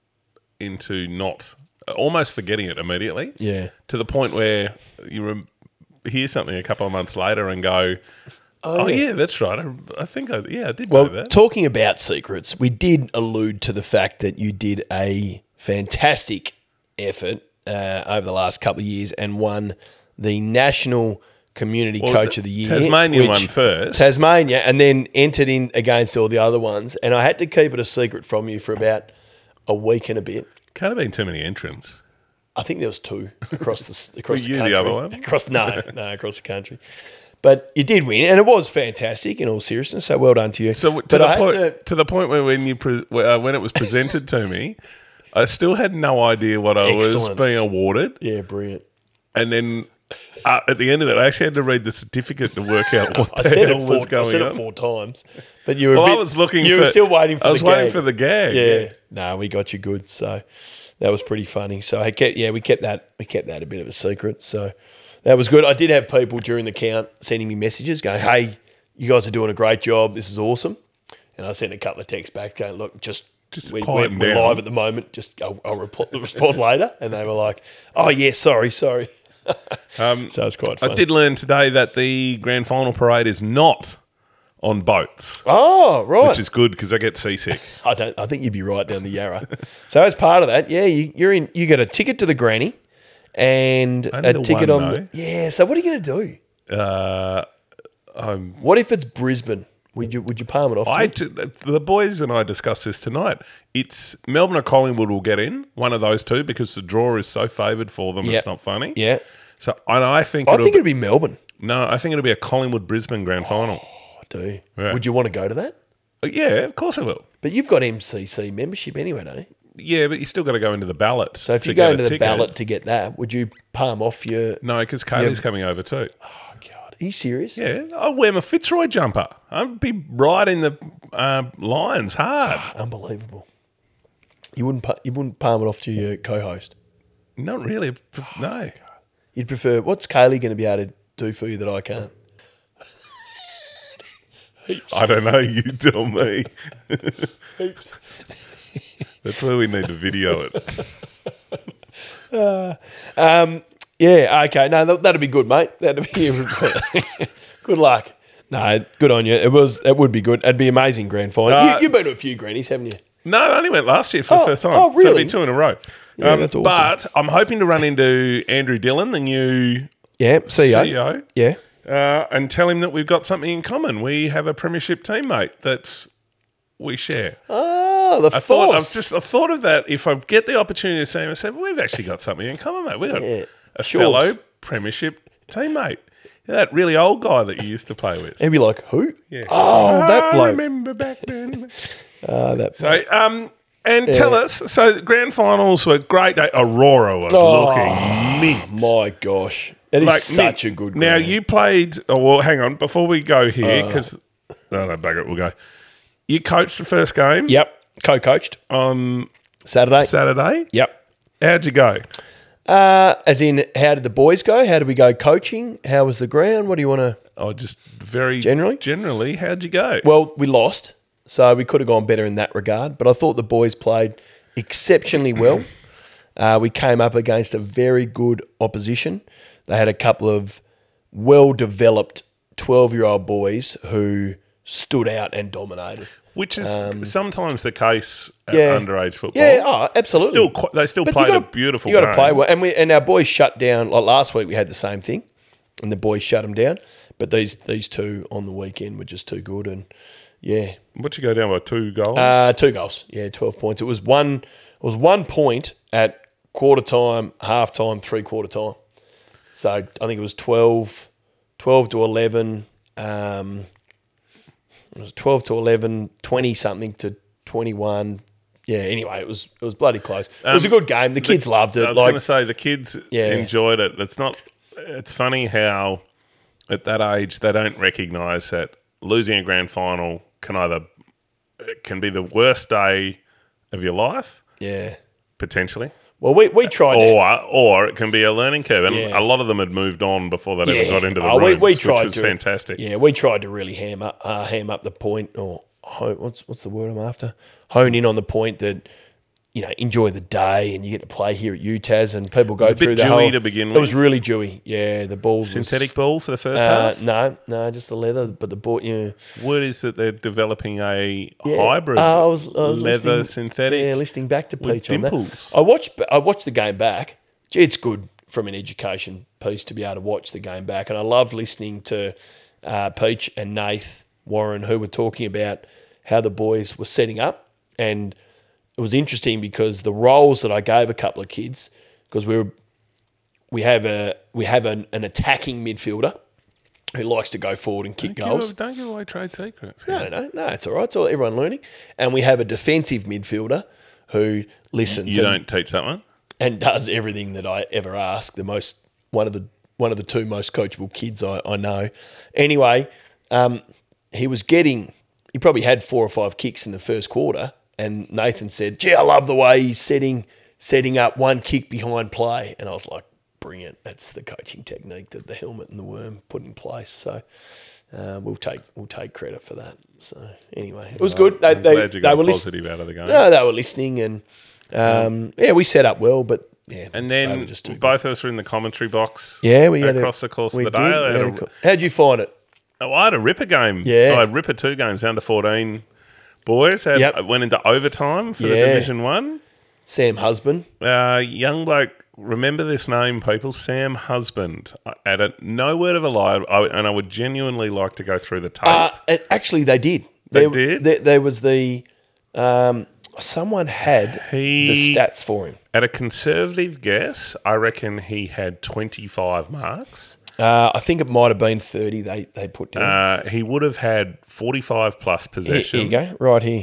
[SPEAKER 1] into not almost forgetting it immediately.
[SPEAKER 3] Yeah.
[SPEAKER 1] To the point where you hear something a couple of months later and go, "Oh yeah, that's right. I think I did know that."
[SPEAKER 3] Talking about secrets, we did allude to the fact that you did a fantastic effort over the last couple of years and won the National Community Coach of the Year.
[SPEAKER 1] Tasmania won first.
[SPEAKER 3] Tasmania, and then entered in against all the other ones. And I had to keep it a secret from you for about a week and a bit.
[SPEAKER 1] Can't have been too many entrants.
[SPEAKER 3] I think there was 2 across the
[SPEAKER 1] Were you
[SPEAKER 3] country.
[SPEAKER 1] the other one?
[SPEAKER 3] Across the country. But you did win, and it was fantastic in all seriousness. So well done to you.
[SPEAKER 1] So to the point where when it was presented to me, I still had no idea what I was being awarded.
[SPEAKER 3] Yeah, brilliant.
[SPEAKER 1] And then at the end of it, I actually had to read the certificate to work out what the hell was going on. I
[SPEAKER 3] said it 4 times, but you were.
[SPEAKER 1] I was looking.
[SPEAKER 3] You were still waiting for.
[SPEAKER 1] I was waiting for the gag.
[SPEAKER 3] Yeah. No, we got you good. So that was pretty funny. So we kept that a bit of a secret. So that was good. I did have people during the count sending me messages going, "Hey, you guys are doing a great job. This is awesome." And I sent a couple of texts back going, "Look, we're live at the moment. Just I'll respond later." And they were like, "Oh yeah, sorry." So it's quite funny.
[SPEAKER 1] I did learn today that the grand final parade is not on boats,
[SPEAKER 3] Oh, right.
[SPEAKER 1] which is good because I get seasick.
[SPEAKER 3] I think you'd be right down the Yarra. So as part of that, yeah, you get a ticket to the granny and
[SPEAKER 1] Only
[SPEAKER 3] a
[SPEAKER 1] the
[SPEAKER 3] ticket
[SPEAKER 1] one,
[SPEAKER 3] on.
[SPEAKER 1] though.
[SPEAKER 3] Yeah. So what are you going to do? What if it's Brisbane? Would you palm it off? To me?
[SPEAKER 1] The boys and I discussed this tonight. It's Melbourne or Collingwood will get in, one of those two, because the draw is so favoured for them.
[SPEAKER 3] Yeah.
[SPEAKER 1] It's not funny.
[SPEAKER 3] Yeah.
[SPEAKER 1] So I think
[SPEAKER 3] it'd be Melbourne.
[SPEAKER 1] no, I think it'll be a Collingwood Brisbane grand final.
[SPEAKER 3] I do.
[SPEAKER 1] Yeah.
[SPEAKER 3] Would you want to go to that?
[SPEAKER 1] Yeah, of course I will.
[SPEAKER 3] But you've got MCC membership anyway, don't you?
[SPEAKER 1] Yeah, but you still got to go into the ballot.
[SPEAKER 3] So if
[SPEAKER 1] to
[SPEAKER 3] you go
[SPEAKER 1] get a
[SPEAKER 3] into the
[SPEAKER 1] ticket.
[SPEAKER 3] ballot to get that, would you palm off your?
[SPEAKER 1] No, because Kaylee's coming over too.
[SPEAKER 3] Oh God, are you serious?
[SPEAKER 1] Yeah, I'll wear my Fitzroy jumper. I'll be riding the Lions hard.
[SPEAKER 3] Unbelievable. You wouldn't palm it off to your co-host.
[SPEAKER 1] Not really. No.
[SPEAKER 3] You'd prefer. What's Kaylee going to be able to do for you that I can't?
[SPEAKER 1] I don't know. You tell me.
[SPEAKER 3] Heaps.
[SPEAKER 1] That's where we need to video it.
[SPEAKER 3] Yeah. Okay. No, that'd be good, mate. That'd be good luck. No, good on you. It would be good. It'd be amazing grand final. You've been to a few grannies, haven't you?
[SPEAKER 1] No, I only went last year for the first time.
[SPEAKER 3] oh,
[SPEAKER 1] So it'll
[SPEAKER 3] really?
[SPEAKER 1] be 2 in a row.
[SPEAKER 3] Yeah, that's awesome.
[SPEAKER 1] But I'm hoping to run into Andrew Dillon, the new
[SPEAKER 3] Yeah. CEO.
[SPEAKER 1] CEO,
[SPEAKER 3] Yeah.
[SPEAKER 1] and tell him that we've got something in common. We have a premiership teammate that we share.
[SPEAKER 3] Oh, the
[SPEAKER 1] I
[SPEAKER 3] force.
[SPEAKER 1] thought of that. If I get the opportunity to see him, I said, we've actually got something in common, mate. We've got
[SPEAKER 3] Yeah.
[SPEAKER 1] a
[SPEAKER 3] Sure.
[SPEAKER 1] fellow premiership teammate. That really old guy that you used to play with.
[SPEAKER 3] He'd be like, who?
[SPEAKER 1] Yeah.
[SPEAKER 3] Oh, that
[SPEAKER 1] I
[SPEAKER 3] bloke.
[SPEAKER 1] remember back then.
[SPEAKER 3] That
[SPEAKER 1] So, and tell us, so the grand finals were great day. Aurora was looking mint.
[SPEAKER 3] My gosh. It is
[SPEAKER 1] Like,
[SPEAKER 3] such
[SPEAKER 1] mint.
[SPEAKER 3] a good
[SPEAKER 1] Now,
[SPEAKER 3] grand.
[SPEAKER 1] you played, well, hang on, before we go here, because, no, bugger it, we'll go. You coached the first game
[SPEAKER 3] Yep. Co-coached
[SPEAKER 1] on
[SPEAKER 3] Saturday.
[SPEAKER 1] Saturday.
[SPEAKER 3] Yep.
[SPEAKER 1] How'd you go?
[SPEAKER 3] As in, how did the boys go? How did we go coaching? How was the ground? What do you want to...
[SPEAKER 1] Oh, just very
[SPEAKER 3] Generally?
[SPEAKER 1] how'd you go?
[SPEAKER 3] Well, we lost, so we could have gone better in that regard. But I thought the boys played exceptionally well. We came up against a very good opposition. They had a couple of well-developed 12-year-old boys who stood out and dominated.
[SPEAKER 1] Which is sometimes the case at
[SPEAKER 3] Yeah.
[SPEAKER 1] underage football.
[SPEAKER 3] Yeah, absolutely.
[SPEAKER 1] They still
[SPEAKER 3] But
[SPEAKER 1] played
[SPEAKER 3] you
[SPEAKER 1] a beautiful
[SPEAKER 3] You got to
[SPEAKER 1] game.
[SPEAKER 3] play well, and our boys shut down. Like last week, we had the same thing, and the boys shut them down. But these two on the weekend were just too good, and yeah,
[SPEAKER 1] What'd you go down by 2 goals?
[SPEAKER 3] 2 goals. Yeah, 12 points. It was 1 point at quarter time, half time, 3/4 time. So I think it was 12 to 11. It was 12 to 11, 20 something to 21. Yeah, anyway, it was bloody close. It was a good game. The kids loved it.
[SPEAKER 1] I was going to say the kids
[SPEAKER 3] Yeah.
[SPEAKER 1] enjoyed it. It's funny how at that age they don't recognise that losing a grand final can be the worst day of your life,
[SPEAKER 3] Yeah.
[SPEAKER 1] potentially.
[SPEAKER 3] Well, we tried to.
[SPEAKER 1] Or it can be a learning curve. And
[SPEAKER 3] Yeah.
[SPEAKER 1] a lot of them had moved on before they ever got into the
[SPEAKER 3] Oh,
[SPEAKER 1] rooms,
[SPEAKER 3] we tried
[SPEAKER 1] which was
[SPEAKER 3] to,
[SPEAKER 1] fantastic.
[SPEAKER 3] Yeah, we tried to really ham up the point, or what's the word I'm after? Hone in on the point that enjoy the day, and you get to play here at UTAS, and people go
[SPEAKER 1] a bit
[SPEAKER 3] through the
[SPEAKER 1] dewy
[SPEAKER 3] whole.
[SPEAKER 1] to begin
[SPEAKER 3] It was
[SPEAKER 1] with.
[SPEAKER 3] really dewy. Yeah, the ball was
[SPEAKER 1] Synthetic ball for the first half.
[SPEAKER 3] No, just the leather, but the ball. Yeah,
[SPEAKER 1] Word is that they're developing a
[SPEAKER 3] yeah.
[SPEAKER 1] hybrid
[SPEAKER 3] I was
[SPEAKER 1] leather
[SPEAKER 3] listening,
[SPEAKER 1] synthetic.
[SPEAKER 3] Yeah, listening back to
[SPEAKER 1] with
[SPEAKER 3] Peach on that.
[SPEAKER 1] dimples.
[SPEAKER 3] I watched the game back. Gee, it's good from an education piece to be able to watch the game back, and I love listening to Peach and Nath Warren, who were talking about how the boys were setting up, and it was interesting because the roles that I gave a couple of kids, because we have an attacking midfielder who likes to go forward and kick goals.
[SPEAKER 1] Don't give away trade secrets.
[SPEAKER 3] No, it's all right. It's all everyone learning. And we have a defensive midfielder who listens.
[SPEAKER 1] You don't teach that one?
[SPEAKER 3] and does everything that I ever ask. One of the two most coachable kids I know. Anyway, he probably had 4 or 5 kicks in the first quarter, and Nathan said, "Gee, I love the way he's setting up one kick behind play." And I was like, "Brilliant! That's the coaching technique that the helmet and the worm put in place." So we'll take credit for that. So anyway, it was good.
[SPEAKER 1] I'm glad you got
[SPEAKER 3] were
[SPEAKER 1] a positive out of the game.
[SPEAKER 3] No, they were listening, and we set up well, but yeah.
[SPEAKER 1] And
[SPEAKER 3] they
[SPEAKER 1] then
[SPEAKER 3] were just too
[SPEAKER 1] both of us were in the commentary box.
[SPEAKER 3] good. Yeah, we had
[SPEAKER 1] across the course of
[SPEAKER 3] we
[SPEAKER 1] the
[SPEAKER 3] did.
[SPEAKER 1] day.
[SPEAKER 3] How'd you find it?
[SPEAKER 1] Oh, I had a Ripper game.
[SPEAKER 3] Yeah.
[SPEAKER 1] I had Ripper 2 games, under 14 boys. Went into overtime for the Division 1.
[SPEAKER 3] Sam Husband.
[SPEAKER 1] Young bloke, remember this name, people, Sam Husband. No word of a lie, and I would genuinely like to go through the tape.
[SPEAKER 3] Actually, they did.
[SPEAKER 1] They did?
[SPEAKER 3] There was the... someone had the stats for him.
[SPEAKER 1] At a conservative guess, I reckon he had 25 marks.
[SPEAKER 3] I think it might have been 30 they put down.
[SPEAKER 1] He would have had 45 plus possessions.
[SPEAKER 3] Here you go, right here.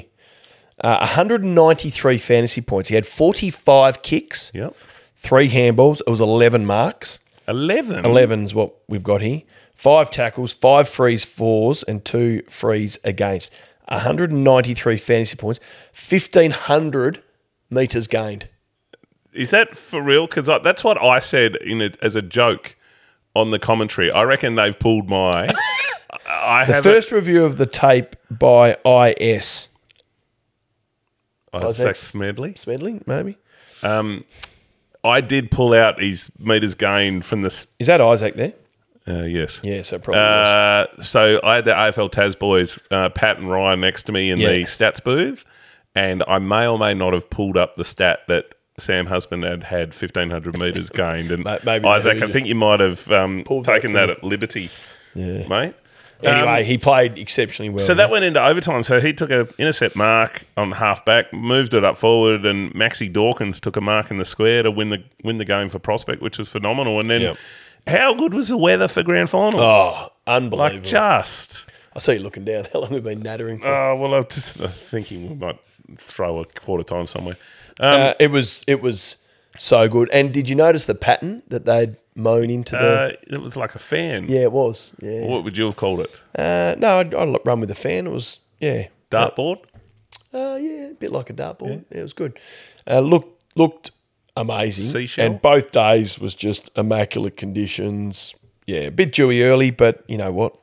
[SPEAKER 3] 193 fantasy points. He had 45 kicks, 3 handballs. It was 11 marks.
[SPEAKER 1] 11?
[SPEAKER 3] 11's what we've got here. 5 tackles, 5 frees fours, and 2 frees against. 193 fantasy points, 1,500 metres gained.
[SPEAKER 1] Is that for real? Because that's what I said as a joke on the commentary. I reckon they've pulled my...
[SPEAKER 3] The first review of the tape by IS.
[SPEAKER 1] Isaac Smedley?
[SPEAKER 3] Smedley, maybe?
[SPEAKER 1] I did pull out his metres gained from the...
[SPEAKER 3] Is that Isaac there?
[SPEAKER 1] Yes.
[SPEAKER 3] Yeah, so probably was.
[SPEAKER 1] So I had the AFL Tas boys, Pat and Ryan, next to me in the stats booth, and I may or may not have pulled up the stat that Sam Husband had 1,500 metres gained. And
[SPEAKER 3] maybe
[SPEAKER 1] Isaac, I think you might have taken that at liberty, mate.
[SPEAKER 3] Anyway, he played exceptionally well.
[SPEAKER 1] So that went into overtime. So he took an intercept mark on half-back, moved it up forward, and Maxie Dawkins took a mark in the square to win the game for Prospect, which was phenomenal. And then how good was the weather for grand finals?
[SPEAKER 3] Oh, unbelievable.
[SPEAKER 1] I
[SPEAKER 3] see you looking down. How long have we been nattering for?
[SPEAKER 1] Oh, well, I'm thinking we might throw a quarter time somewhere.
[SPEAKER 3] It was so good. And did you notice the pattern that they'd mown into the...
[SPEAKER 1] It was like a fan.
[SPEAKER 3] Yeah, it was. Yeah.
[SPEAKER 1] What would you have called it?
[SPEAKER 3] No, I'd run with the fan. It was,
[SPEAKER 1] Dartboard?
[SPEAKER 3] Yeah, a bit like a dartboard. Yeah, it was good. Looked amazing.
[SPEAKER 1] Seashell?
[SPEAKER 3] And both days was just immaculate conditions. Yeah, a bit dewy early, but you know what?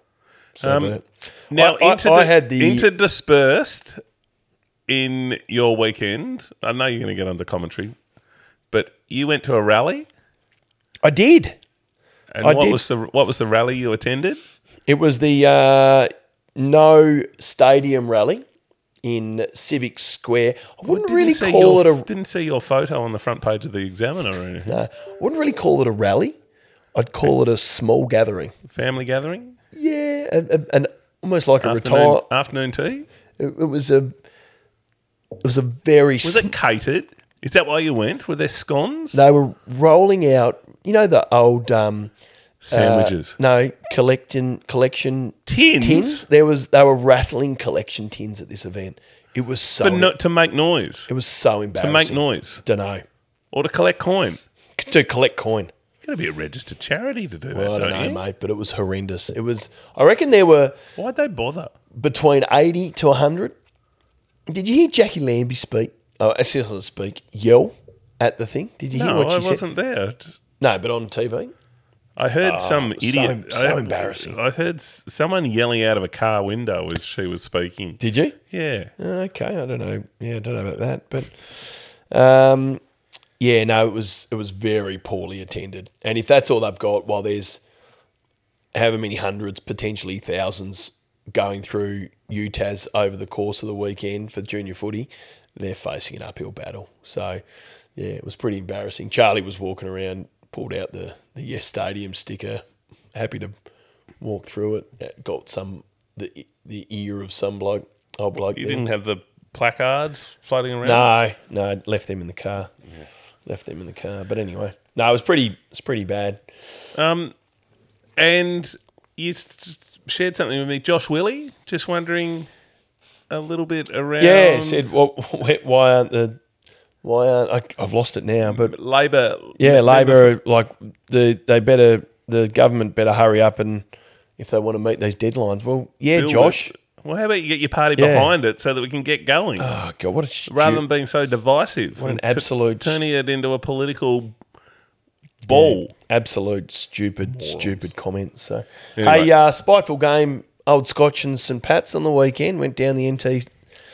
[SPEAKER 1] Now,
[SPEAKER 3] I had the...
[SPEAKER 1] Interdispersed in your weekend, I know you're going to get under commentary, but you went to a rally?
[SPEAKER 3] I did.
[SPEAKER 1] And what was the rally you attended?
[SPEAKER 3] It was the No Stadium rally in Civic Square. I wouldn't really call it a...
[SPEAKER 1] Didn't see your photo on the front page of the Examiner or anything.
[SPEAKER 3] No, I wouldn't really call it a rally. I'd call it a small gathering.
[SPEAKER 1] Family gathering?
[SPEAKER 3] Yeah, and almost like
[SPEAKER 1] afternoon tea?
[SPEAKER 3] It was a very...
[SPEAKER 1] Was it catered? Is that why you went? Were there scones?
[SPEAKER 3] They were rolling out, you know, the old...
[SPEAKER 1] sandwiches?
[SPEAKER 3] Collection
[SPEAKER 1] tins?
[SPEAKER 3] They were rattling collection tins at this event. It was so...
[SPEAKER 1] to make noise?
[SPEAKER 3] It was so embarrassing.
[SPEAKER 1] To make noise?
[SPEAKER 3] Don't know.
[SPEAKER 1] Or to collect coin?
[SPEAKER 3] To collect coin.
[SPEAKER 1] Got to be a registered charity to do that,
[SPEAKER 3] I don't know, mate, but it was horrendous. It was... I reckon there were...
[SPEAKER 1] Why'd they bother?
[SPEAKER 3] Between 80 to 100. Did you hear Jackie Lambie speak? Oh, actually, not speak. Yell at the thing. Did you hear what she said?
[SPEAKER 1] No, I wasn't there.
[SPEAKER 3] No, but on TV.
[SPEAKER 1] I heard some idiot.
[SPEAKER 3] So embarrassing.
[SPEAKER 1] I heard someone yelling out of a car window as she was speaking.
[SPEAKER 3] Did you?
[SPEAKER 1] Yeah.
[SPEAKER 3] Okay, I don't know. Yeah, I don't know about that, but yeah, no, it was very poorly attended. And if that's all they've got, while there's however many hundreds, potentially thousands going through UTAS over the course of the weekend for junior footy, they're facing an uphill battle. So, yeah, it was pretty embarrassing. Charlie was walking around, pulled out the Yes Stadium sticker, happy to walk through it. Got the ear of some bloke, old bloke.
[SPEAKER 1] You didn't have the placards floating around?
[SPEAKER 3] No, left them in the car. Yeah. Left them in the car. But anyway, no, it was pretty bad.
[SPEAKER 1] And you shared something with me, Josh Willie. Just wondering a little bit around.
[SPEAKER 3] Yeah, said, well, why aren't I've lost it now, but
[SPEAKER 1] Labor.
[SPEAKER 3] Yeah, Labor, like the government better hurry up and if they want to meet these deadlines. Well, yeah, Josh.
[SPEAKER 1] Well, how about you get your party behind it so that we can get going?
[SPEAKER 3] Oh God, what a
[SPEAKER 1] rather than being so divisive.
[SPEAKER 3] What an absolute
[SPEAKER 1] turning it into a political ball.
[SPEAKER 3] Yeah, absolute stupid comments. So, anyway. Hey, spiteful game. Old Scotch and St Pat's on the weekend went down the NTCA.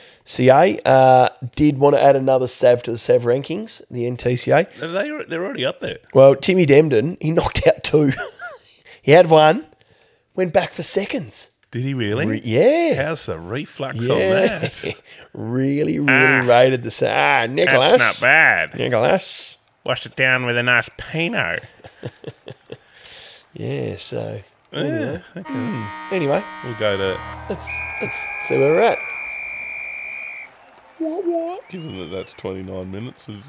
[SPEAKER 3] Did want to add another Sav to the Sav rankings, the NTCA.
[SPEAKER 1] They're already up there.
[SPEAKER 3] Well, Timmy Demden, he knocked out 2. He had 1, went back for seconds.
[SPEAKER 1] Did he really?
[SPEAKER 3] Yeah.
[SPEAKER 1] How's the reflux
[SPEAKER 3] Yeah.
[SPEAKER 1] on that?
[SPEAKER 3] really rated the say, Nicholas.
[SPEAKER 1] That's not bad.
[SPEAKER 3] Nicholas.
[SPEAKER 1] Wash it down with a nice Pinot.
[SPEAKER 3] Yeah, so
[SPEAKER 1] Yeah,
[SPEAKER 3] anyway,
[SPEAKER 1] we'll go to...
[SPEAKER 3] let's see where we're at.
[SPEAKER 1] Given that that's 29 minutes of...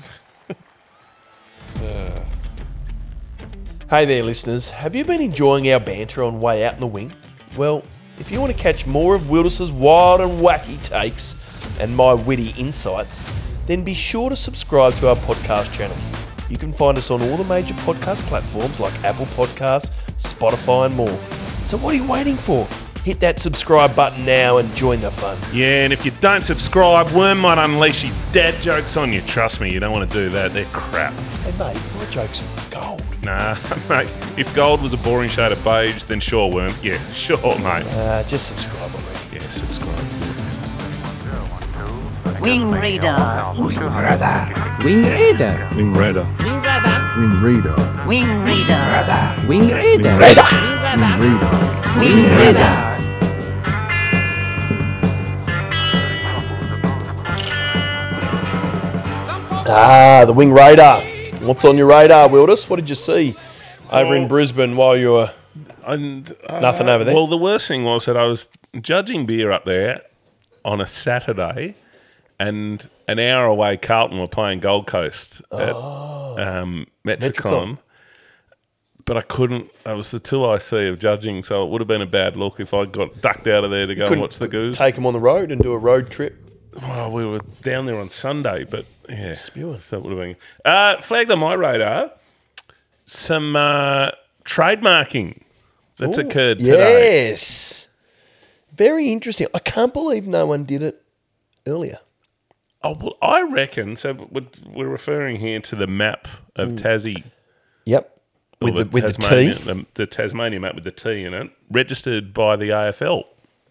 [SPEAKER 3] Hey there, listeners. Have you been enjoying our banter on Way Out in the Wing? Well, if you want to catch more of Wildus's wild and wacky takes and my witty insights, then be sure to subscribe to our podcast channel. You can find us on all the major podcast platforms like Apple Podcasts, Spotify and more. So what are you waiting for? Hit that subscribe button now and join the fun.
[SPEAKER 1] Yeah, and if you don't subscribe, Worm might unleash his dad jokes on you. Trust me, you don't want to do that. They're crap.
[SPEAKER 3] Hey mate, my jokes are gold.
[SPEAKER 1] Nah, mate. If gold was a boring shade of beige, then sure, Worm. Yeah, sure, mate.
[SPEAKER 3] Just subscribe already.
[SPEAKER 1] Yeah, subscribe.
[SPEAKER 4] Wing Raider.
[SPEAKER 5] Wing Raider.
[SPEAKER 6] Wing Raider.
[SPEAKER 5] Wing Raider.
[SPEAKER 4] Wing Raider.
[SPEAKER 5] Wing Raider.
[SPEAKER 4] Wing Raider.
[SPEAKER 3] The Wing Radar. What's on your radar, Wildus? What did you see over in Brisbane while you were... Nothing over there?
[SPEAKER 1] Well, the worst thing was that I was judging beer up there on a Saturday, and an hour away, Carlton were playing Gold Coast at Metricon. But I couldn't. That was the 2IC of judging, so it would have been a bad look if I got ducked out of there to go and watch the Goose.
[SPEAKER 3] Take them on the road and do a road trip.
[SPEAKER 1] Well, we were down there on Sunday, but yeah.
[SPEAKER 3] Spewing.
[SPEAKER 1] So it would have been. Flagged on my radar, some trademarking that's occurred today.
[SPEAKER 3] Yes. Very interesting. I can't believe no one did it earlier.
[SPEAKER 1] Oh, well, I reckon, so we're referring here to the map of Tassie.
[SPEAKER 3] Yep.
[SPEAKER 1] or
[SPEAKER 3] With the T.
[SPEAKER 1] The Tasmania map with the T in it, registered by the AFL.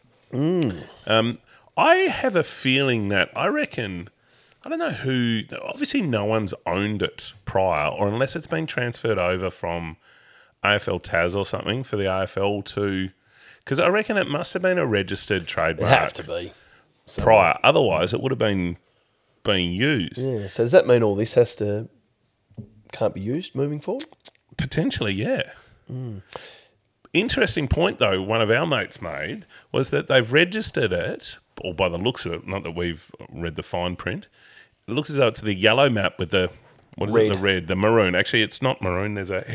[SPEAKER 1] I have a feeling that I reckon, I don't know who, obviously no one's owned it prior, or unless it's been transferred over from AFL Tas or something for the AFL to, because I reckon it must have been a registered trademark.
[SPEAKER 3] It'd have to be.
[SPEAKER 1] Prior. Otherwise, it would have been being used.
[SPEAKER 3] Yeah. So does that mean all this can't be used moving forward?
[SPEAKER 1] Potentially, yeah. Interesting point, though, one of our mates made was that they've registered it, or by the looks of it, not that we've read the fine print, it looks as though it's the yellow map with the, what is
[SPEAKER 3] Red.
[SPEAKER 1] it, the red, the maroon. Actually, it's not maroon. There's a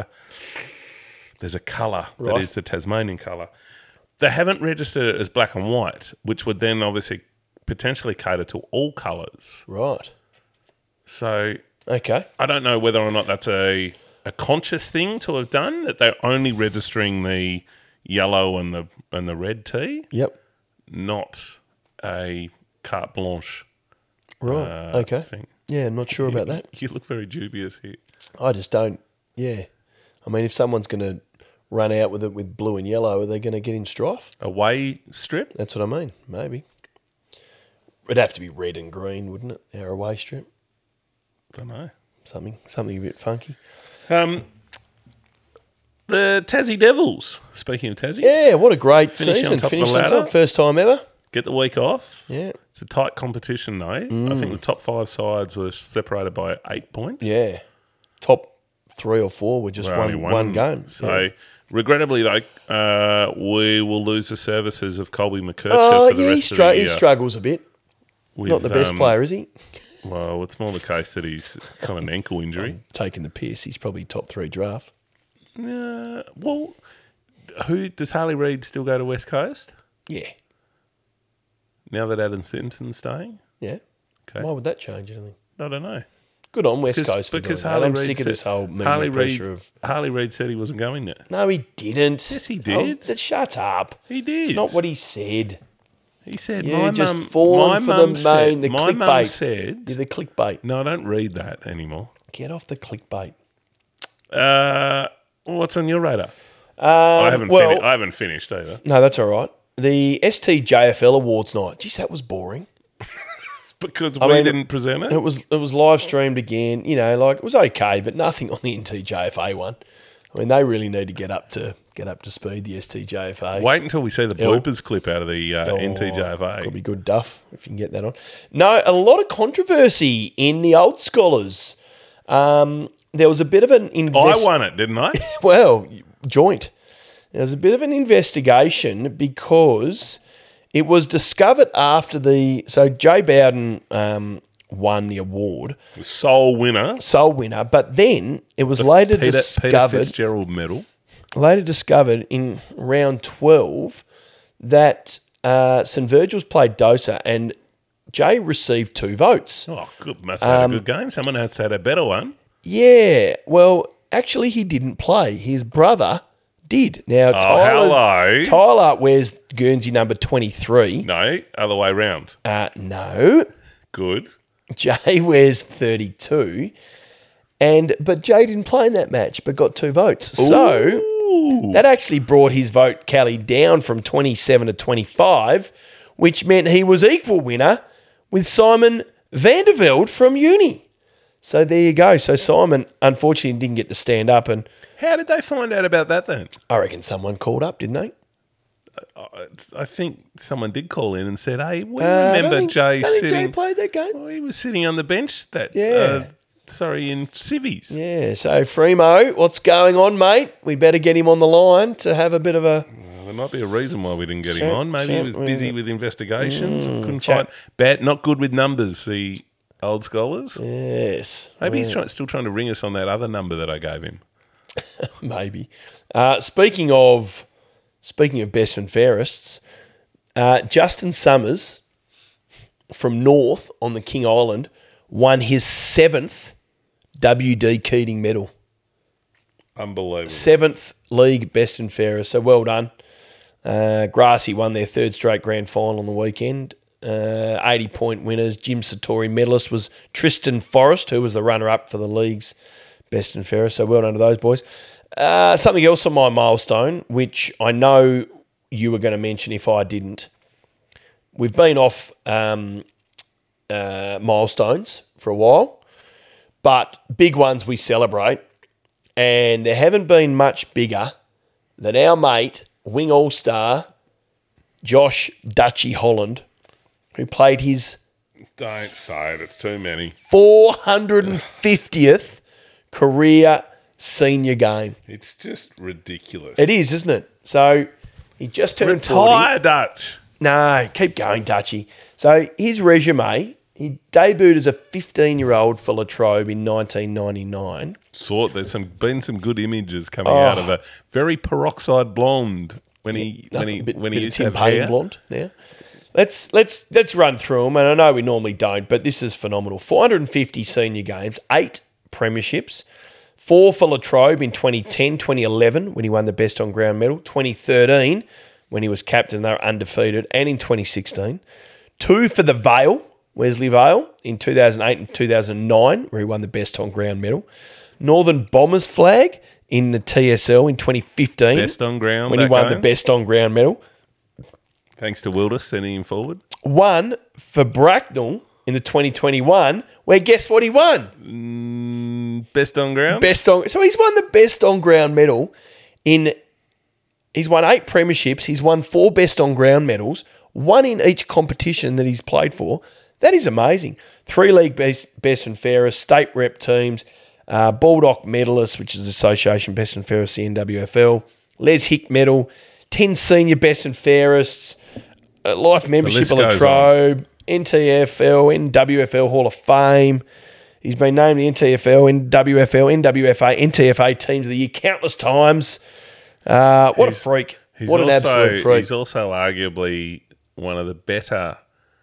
[SPEAKER 1] colour that
[SPEAKER 3] Right.
[SPEAKER 1] is the Tasmanian colour. They haven't registered it as black and white, which would then obviously potentially cater to all colours.
[SPEAKER 3] Right.
[SPEAKER 1] So
[SPEAKER 3] Okay.
[SPEAKER 1] I don't know whether or not that's a conscious thing to have done, that they're only registering the yellow and the red tea,
[SPEAKER 3] Yep.
[SPEAKER 1] not a carte blanche
[SPEAKER 3] Right. Okay.
[SPEAKER 1] thing.
[SPEAKER 3] Yeah, I'm not sure about that.
[SPEAKER 1] You look very dubious here.
[SPEAKER 3] I just don't. Yeah. I mean, if someone's going to run out with it with blue and yellow, are they going to get in strife?
[SPEAKER 1] Away strip?
[SPEAKER 3] That's what I mean. Maybe. It'd have to be red and green, wouldn't it? Our away strip.
[SPEAKER 1] Don't know.
[SPEAKER 3] Something a bit funky.
[SPEAKER 1] The Tassie Devils, speaking of Tassie,
[SPEAKER 3] Yeah, what a great
[SPEAKER 1] Finish on
[SPEAKER 3] season.
[SPEAKER 1] top of the
[SPEAKER 3] Finished on
[SPEAKER 1] ladder.
[SPEAKER 3] top. First time ever.
[SPEAKER 1] get the week off.
[SPEAKER 3] Yeah.
[SPEAKER 1] It's a tight competition, though. I think the top 5 sides were separated by 8 points.
[SPEAKER 3] Yeah. Top 3 or 4 were just
[SPEAKER 1] Well, only
[SPEAKER 3] one game.
[SPEAKER 1] So, regrettably, though, we will lose the services of Colby McKercher
[SPEAKER 3] Oh,
[SPEAKER 1] for the
[SPEAKER 3] yeah,
[SPEAKER 1] rest of the year.
[SPEAKER 3] he struggles a bit.
[SPEAKER 1] with,
[SPEAKER 3] Not the best player, is he?
[SPEAKER 1] Well, it's more the case that he's got an ankle injury.
[SPEAKER 3] Taking the piss. He's probably top 3 draft.
[SPEAKER 1] Well, who does Harley Reid still go to West Coast
[SPEAKER 3] Yeah.
[SPEAKER 1] now that Adam Simpson's staying?
[SPEAKER 3] Yeah.
[SPEAKER 1] Okay.
[SPEAKER 3] Why would that change anything?
[SPEAKER 1] I don't know.
[SPEAKER 3] Good on West Coast for
[SPEAKER 1] Because
[SPEAKER 3] doing that. I'm
[SPEAKER 1] Reid
[SPEAKER 3] sick of
[SPEAKER 1] said-
[SPEAKER 3] this whole media pressure of...
[SPEAKER 1] Harley Reid said he wasn't going there.
[SPEAKER 3] No, he didn't.
[SPEAKER 1] Yes, he did.
[SPEAKER 3] Shut up.
[SPEAKER 1] He did.
[SPEAKER 3] It's not what he said.
[SPEAKER 1] He said.
[SPEAKER 3] You
[SPEAKER 1] My
[SPEAKER 3] just
[SPEAKER 1] mum,
[SPEAKER 3] fallen
[SPEAKER 1] my
[SPEAKER 3] for the
[SPEAKER 1] mum said,
[SPEAKER 3] the
[SPEAKER 1] my mum
[SPEAKER 3] clickbait.
[SPEAKER 1] said.
[SPEAKER 3] You're the clickbait.
[SPEAKER 1] No, I don't read that anymore.
[SPEAKER 3] Get off the clickbait.
[SPEAKER 1] What's on your radar? I haven't finished either.
[SPEAKER 3] No, that's all right. The STJFL Awards night. Geez, that was boring.
[SPEAKER 1] Because
[SPEAKER 3] I
[SPEAKER 1] we
[SPEAKER 3] mean,
[SPEAKER 1] didn't present it.
[SPEAKER 3] It was live streamed again. You know, like it was okay, but nothing on the NTJFA one. I mean, they really need to get up to speed, the STJFA.
[SPEAKER 1] Wait until we see the bloopers clip out of the
[SPEAKER 3] Could
[SPEAKER 1] NTJFA.
[SPEAKER 3] be good duff if you can get that on. No, a lot of controversy in the old scholars. There was a bit of an
[SPEAKER 1] I won it, didn't I?
[SPEAKER 3] Well, joint. There was a bit of an investigation because it was discovered after so Jay Bowden won the award,
[SPEAKER 1] Sole winner.
[SPEAKER 3] but then it was later
[SPEAKER 1] Peter
[SPEAKER 3] discovered
[SPEAKER 1] Fitzgerald medal.
[SPEAKER 3] in round 12 that St Virgil's played Dosa and Jay received 2 votes.
[SPEAKER 1] Oh, good. Must have had a good game. Someone has had a better one.
[SPEAKER 3] Yeah, well, actually he didn't play. His brother did. Now,
[SPEAKER 1] hello.
[SPEAKER 3] Tyler wears Guernsey number 23.
[SPEAKER 1] No, other way round.
[SPEAKER 3] No.
[SPEAKER 1] Good.
[SPEAKER 3] Jay wears 32. But Jay didn't play in that match, but got 2 votes. So that actually brought his vote tally down from 27 to 25, which meant he was equal winner with Simon Vandervelde from uni. So there you go. So Simon, unfortunately, didn't get to stand up, and
[SPEAKER 1] How did they find out about that then?
[SPEAKER 3] I reckon someone called up, didn't they?
[SPEAKER 1] I think someone did call in and said, "Hey, we
[SPEAKER 3] I
[SPEAKER 1] remember
[SPEAKER 3] don't
[SPEAKER 1] Jay
[SPEAKER 3] think
[SPEAKER 1] sitting.
[SPEAKER 3] Jay played that game.
[SPEAKER 1] Well, he was sitting on the bench that.
[SPEAKER 3] Yeah.
[SPEAKER 1] In civvies.
[SPEAKER 3] Yeah, so Fremo, what's going on, mate? We better get him on the line to have a bit of a...
[SPEAKER 1] Well, there might be a reason why we didn't get him
[SPEAKER 3] Chat-
[SPEAKER 1] on. Maybe he was
[SPEAKER 3] chat-
[SPEAKER 1] busy with investigations. Couldn't
[SPEAKER 3] chat.
[SPEAKER 1] find. Bad, not good with numbers. The old scholars.
[SPEAKER 3] Yes,
[SPEAKER 1] Maybe he's still trying to ring us on that other number that I gave him.
[SPEAKER 3] maybe. Speaking of best and fairest, Justin Summers from North on the King Island won his 7th WD Keating medal.
[SPEAKER 1] Unbelievable.
[SPEAKER 3] 7th league best and fairest. So well done. Grassy won their 3rd straight grand final on the weekend. 80-point winners. Jim Satori medalist was Tristan Forrest, who was the runner-up for the league's best and fairest. So well done to those boys. Something else on my milestone, which I know you were going to mention if I didn't. We've been off milestones for a while, but big ones we celebrate, and there haven't been much bigger than our mate, wing all-star, Josh Dutchy Holland, who played his
[SPEAKER 1] Don't say it. It's too many.
[SPEAKER 3] 450th career senior game.
[SPEAKER 1] It's just ridiculous.
[SPEAKER 3] It is, isn't it? So he just turned 40.
[SPEAKER 1] Retire, Dutch.
[SPEAKER 3] No, keep going, Dutchy. So his resume, he debuted as a 15-year-old for Latrobe in 1999.
[SPEAKER 1] There's been some good images coming out of a very peroxide blonde when he used to have hair.
[SPEAKER 3] Blonde now. Let's run through them, and I know we normally don't, but this is phenomenal. 450 senior games, 8 premierships, 4 for Latrobe in 2010, 2011 when he won the best on ground medal, 2013 when he was captain, they were undefeated, and in 2016. 2 for the Vale, Wesley Vale, in 2008 and 2009 where he won the best on ground medal. Northern Bombers flag in the TSL in 2015.
[SPEAKER 1] Best on ground
[SPEAKER 3] when he won the best on ground medal.
[SPEAKER 1] Thanks to Wilders sending him forward.
[SPEAKER 3] 1 for Bracknell in the 2021, where guess what he won?
[SPEAKER 1] Best on ground?
[SPEAKER 3] So he's won the best on ground medal he's won 8 premierships, he's won 4 best on ground medals, 1 in each competition that he's played for. That is amazing. 3 league best and fairest, state rep teams, Baldock medalist, which is Association best and fairest, the NWFL, Les Hick medal, 10 senior best and fairests, life membership of Latrobe, NTFL, NWFL Hall of Fame. He's been named the NTFL, NWFL, NWFA, NTFA Teams of the Year countless times. What a freak. What an absolute freak.
[SPEAKER 1] He's also arguably one of the better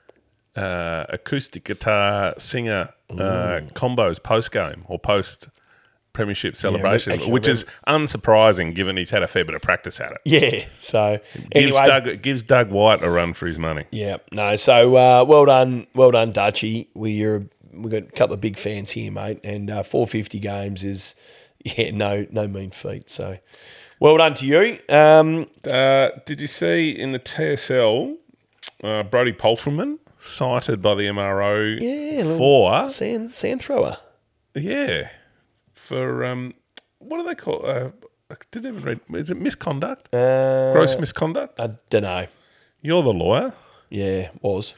[SPEAKER 1] acoustic guitar singer combos post-game or post-premiership celebration,
[SPEAKER 3] actually,
[SPEAKER 1] which is unsurprising given he's had a fair bit of practice at it.
[SPEAKER 3] Yeah, so anyway.
[SPEAKER 1] Gives Doug White a run for his money.
[SPEAKER 3] Yeah, no, so well done, Dutchy. We've got a couple of big fans here, mate, and 450 games is, no mean feat, so well done to you.
[SPEAKER 1] Did you see in the TSL, Brodie Polferman cited by the MRO for
[SPEAKER 3] sand thrower.
[SPEAKER 1] Yeah, for what do they call did even read. Is it misconduct?
[SPEAKER 3] Uh,
[SPEAKER 1] Gross misconduct?
[SPEAKER 3] I don't know.
[SPEAKER 1] You're the lawyer.
[SPEAKER 3] Yeah, was.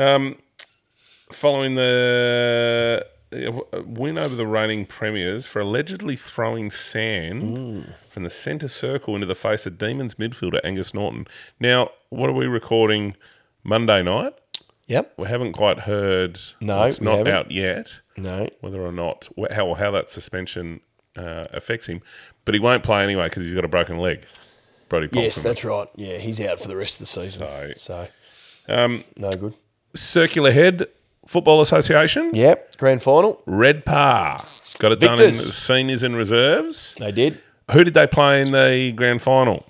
[SPEAKER 1] Following the win over the reigning premiers for allegedly throwing sand from the centre circle into the face of Demons midfielder Angus Norton. Now, what are we recording Monday night?
[SPEAKER 3] Yep.
[SPEAKER 1] We haven't quite heard.
[SPEAKER 3] No,
[SPEAKER 1] it's
[SPEAKER 3] we
[SPEAKER 1] not
[SPEAKER 3] haven't.
[SPEAKER 1] out yet.
[SPEAKER 3] No.
[SPEAKER 1] Whether or not how that suspension affects him, but he won't play anyway because he's got a broken leg. Brodie Paulson.
[SPEAKER 3] Yes, that's right. Yeah, he's out for the rest of the season. So no good.
[SPEAKER 1] Circular Head Football Association.
[SPEAKER 3] Yep, grand final.
[SPEAKER 1] Red Par got it done in
[SPEAKER 3] Victors.
[SPEAKER 1] the seniors and reserves.
[SPEAKER 3] They did.
[SPEAKER 1] Who did they play in the grand final?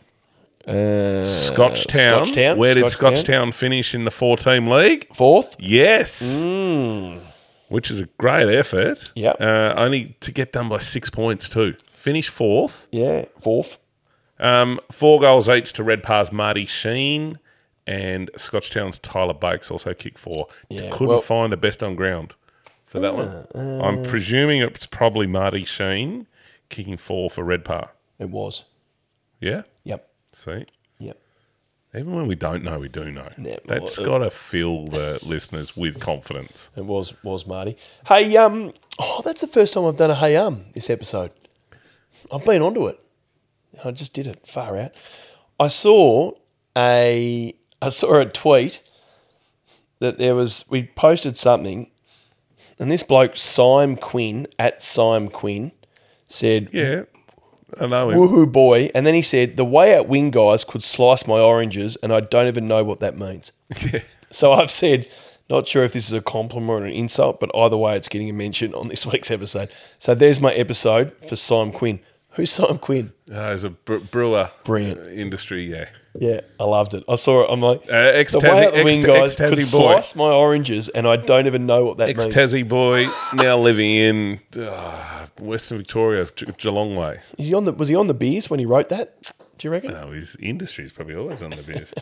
[SPEAKER 1] Scotchtown. Where did Scotchtown finish in the 4-team league?
[SPEAKER 3] Fourth.
[SPEAKER 1] Yes. Which is a great effort.
[SPEAKER 3] Yep.
[SPEAKER 1] Only to get done by 6 points too. Finish fourth.
[SPEAKER 3] Yeah, fourth.
[SPEAKER 1] 4 goals each to Red Par's Marty Sheen and Scotchtown's Tyler Bakes also kicked 4.
[SPEAKER 3] Yeah,
[SPEAKER 1] Couldn't
[SPEAKER 3] well-
[SPEAKER 1] find a best on ground for that one. I'm presuming it's probably Marty Sheen kicking 4 for Red Par.
[SPEAKER 3] It was.
[SPEAKER 1] Yeah?
[SPEAKER 3] Yep.
[SPEAKER 1] See?
[SPEAKER 3] Yep.
[SPEAKER 1] Even when we don't know, we do know.
[SPEAKER 3] Yeah,
[SPEAKER 1] That's
[SPEAKER 3] well,
[SPEAKER 1] got to fill the listeners with confidence.
[SPEAKER 3] It was Marty. Hey, that's the first time I've done a hey this episode. I've been onto it. I just did it far out. I saw a tweet that we posted something, and this bloke Syme Quinn @SymeQuinn said,
[SPEAKER 1] Yeah, I know him.
[SPEAKER 3] "Woohoo boy," and then he said, "The way out wing guys could slice my oranges, and I don't even know what that means."
[SPEAKER 1] Yeah.
[SPEAKER 3] So I've said, not sure if this is a compliment or an insult, but either way, it's getting a mention on this week's episode. So there's my episode for Syme Quinn. Who's Syme Quinn?
[SPEAKER 1] He's a brewer.
[SPEAKER 3] Brilliant.
[SPEAKER 1] Industry, yeah.
[SPEAKER 3] Yeah, I loved it. I saw it. I'm like,
[SPEAKER 1] Ex-Tassie-
[SPEAKER 3] the way out the wing guys
[SPEAKER 1] ex-Tassie
[SPEAKER 3] could
[SPEAKER 1] boy.
[SPEAKER 3] slice my oranges, and I don't even know what that means.
[SPEAKER 1] Ex-Tassie boy, now living in Western Victoria, Geelong way.
[SPEAKER 3] Was he on the beers when he wrote that? Do you reckon?
[SPEAKER 1] No, his industry's probably always on the beers.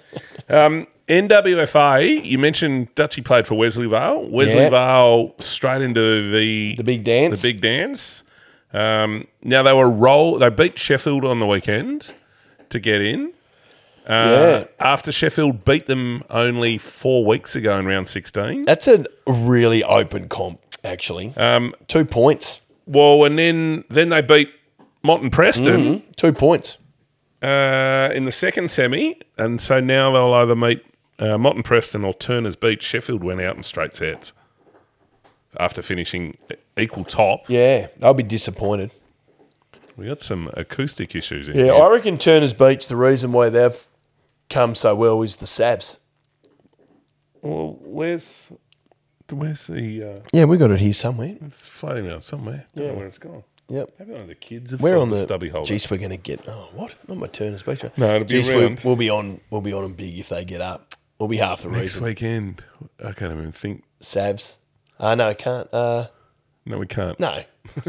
[SPEAKER 1] NWFA, you mentioned Dutchie played for Wesley Vale. Wesley Vale straight into the
[SPEAKER 3] big dance.
[SPEAKER 1] The big dance. Now they beat Sheffield on the weekend to get in. After Sheffield beat them only 4 weeks ago in round 16.
[SPEAKER 3] That's a really open comp, actually. 2 points.
[SPEAKER 1] Well, and then they beat Mont Preston
[SPEAKER 3] 2 points.
[SPEAKER 1] in the second semi, and so now they'll either meet Mont Preston or Turners Beach. Sheffield went out in straight sets after finishing equal top.
[SPEAKER 3] Yeah, they'll be disappointed.
[SPEAKER 1] We got some acoustic issues in
[SPEAKER 3] Yeah,
[SPEAKER 1] here.
[SPEAKER 3] I reckon Turners Beach, the reason why they've come so well is the Savs.
[SPEAKER 1] Well, where's the...
[SPEAKER 3] Yeah, we got it here somewhere.
[SPEAKER 1] it's floating around somewhere. Don't know where it's gone.
[SPEAKER 3] Yep.
[SPEAKER 1] Maybe one of the kids have
[SPEAKER 3] We're
[SPEAKER 1] found
[SPEAKER 3] on the
[SPEAKER 1] stubby holder.
[SPEAKER 3] Geez, we're going to get. Oh, what? Not my Turners Beach.
[SPEAKER 1] No, it'll be
[SPEAKER 3] Geez,
[SPEAKER 1] around.
[SPEAKER 3] we'll be on. We'll be on them big if they get up. We'll be half the
[SPEAKER 1] Next
[SPEAKER 3] reason.
[SPEAKER 1] weekend. I can't even think.
[SPEAKER 3] Savs. No, can't.
[SPEAKER 1] No, we can't.
[SPEAKER 3] No,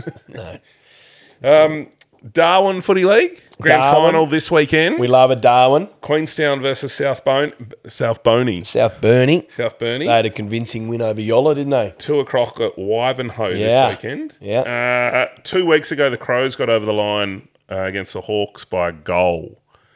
[SPEAKER 3] no.
[SPEAKER 1] Darwin Footy League. Grand
[SPEAKER 3] Darwin.
[SPEAKER 1] final this weekend.
[SPEAKER 3] We love a Darwin.
[SPEAKER 1] Queenstown versus South Boney.
[SPEAKER 3] South Burnie.
[SPEAKER 1] South Boney.
[SPEAKER 3] They had a convincing win over Yolla, didn't they?
[SPEAKER 1] 2 o'clock at Wivenhoe
[SPEAKER 3] Yeah.
[SPEAKER 1] this weekend.
[SPEAKER 3] Yeah.
[SPEAKER 1] 2 weeks ago, the Crows got over the line against the Hawks by a goal.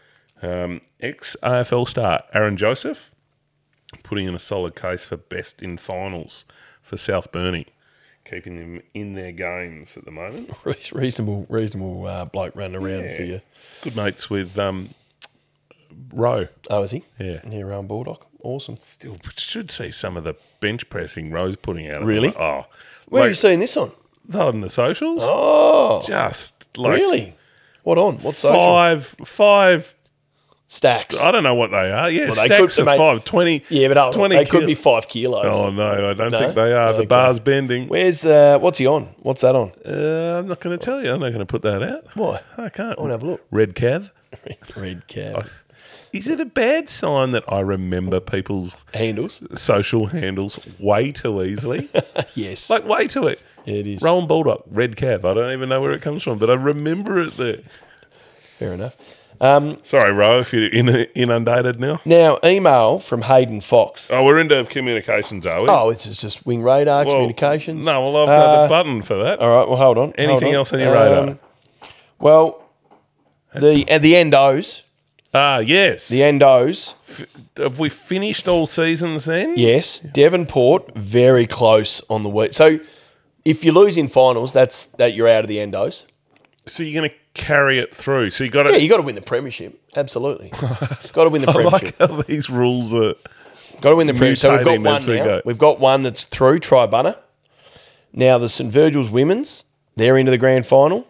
[SPEAKER 1] Ex-AFL star Aaron Joseph putting in a solid case for best in finals for South Boney, keeping them in their games at the moment.
[SPEAKER 3] Reasonable bloke running around for you.
[SPEAKER 1] Good mates with Rowe.
[SPEAKER 3] Oh, is he?
[SPEAKER 1] Yeah.
[SPEAKER 3] Yeah, Rowan Baldock. Awesome.
[SPEAKER 1] Still should see some of the bench pressing Rowe's putting out.
[SPEAKER 3] Really?
[SPEAKER 1] Oh.
[SPEAKER 3] Where
[SPEAKER 1] like,
[SPEAKER 3] are you seeing this on?
[SPEAKER 1] on the socials.
[SPEAKER 3] Oh,
[SPEAKER 1] Just like
[SPEAKER 3] really? What on? What social?
[SPEAKER 1] five.
[SPEAKER 3] Stacks.
[SPEAKER 1] I don't know what they are. Yeah,
[SPEAKER 3] Well, they
[SPEAKER 1] stacks
[SPEAKER 3] could-
[SPEAKER 1] of
[SPEAKER 3] mate,
[SPEAKER 1] 5, 20.
[SPEAKER 3] Yeah, but
[SPEAKER 1] 20
[SPEAKER 3] they could
[SPEAKER 1] kil-
[SPEAKER 3] be 5 kilos.
[SPEAKER 1] Oh, no, I don't
[SPEAKER 3] No?
[SPEAKER 1] think they are.
[SPEAKER 3] Okay.
[SPEAKER 1] The bar's bending.
[SPEAKER 3] Where's what's he on? What's that on?
[SPEAKER 1] I'm not going to tell you. I'm not going to put that out.
[SPEAKER 3] Why?
[SPEAKER 1] I can't.
[SPEAKER 3] I wanna have a look.
[SPEAKER 1] Red Cav.
[SPEAKER 3] Red cab.
[SPEAKER 1] Is it a bad sign that I remember people's
[SPEAKER 3] Handles.
[SPEAKER 1] social handles way too easily?
[SPEAKER 3] Yes.
[SPEAKER 1] Like, way too it.
[SPEAKER 3] Yeah, it is.
[SPEAKER 1] Rowan Baldock, Red Cav. I don't even know where it comes from, but I remember it there.
[SPEAKER 3] Fair enough.
[SPEAKER 1] Sorry, Ro, if you're inundated now.
[SPEAKER 3] Now, email from Hayden Fox.
[SPEAKER 1] Oh, we're into communications, are we?
[SPEAKER 3] Oh, it's just Wing Radar
[SPEAKER 1] Well,
[SPEAKER 3] Communications.
[SPEAKER 1] No, well, I've got the button for that.
[SPEAKER 3] All right, well, hold on.
[SPEAKER 1] Anything
[SPEAKER 3] hold on.
[SPEAKER 1] else on your radar?
[SPEAKER 3] Well, The Endos.
[SPEAKER 1] Ah, yes.
[SPEAKER 3] The Endos.
[SPEAKER 1] Have we finished all seasons then?
[SPEAKER 3] Yes. Devonport, very close on the week. So if you lose in finals, that you're out of the Endos.
[SPEAKER 1] So you're going to carry it through. So you got to.
[SPEAKER 3] Yeah, you got to win the premiership. Absolutely. Got to win the
[SPEAKER 1] I
[SPEAKER 3] premiership.
[SPEAKER 1] like how these rules are.
[SPEAKER 3] Got to win the premiership. So we've got
[SPEAKER 1] mutating
[SPEAKER 3] one
[SPEAKER 1] as we
[SPEAKER 3] now.
[SPEAKER 1] go.
[SPEAKER 3] We've got one that's through, Tribunna. Now the St Virgil's women's, they're into the grand final.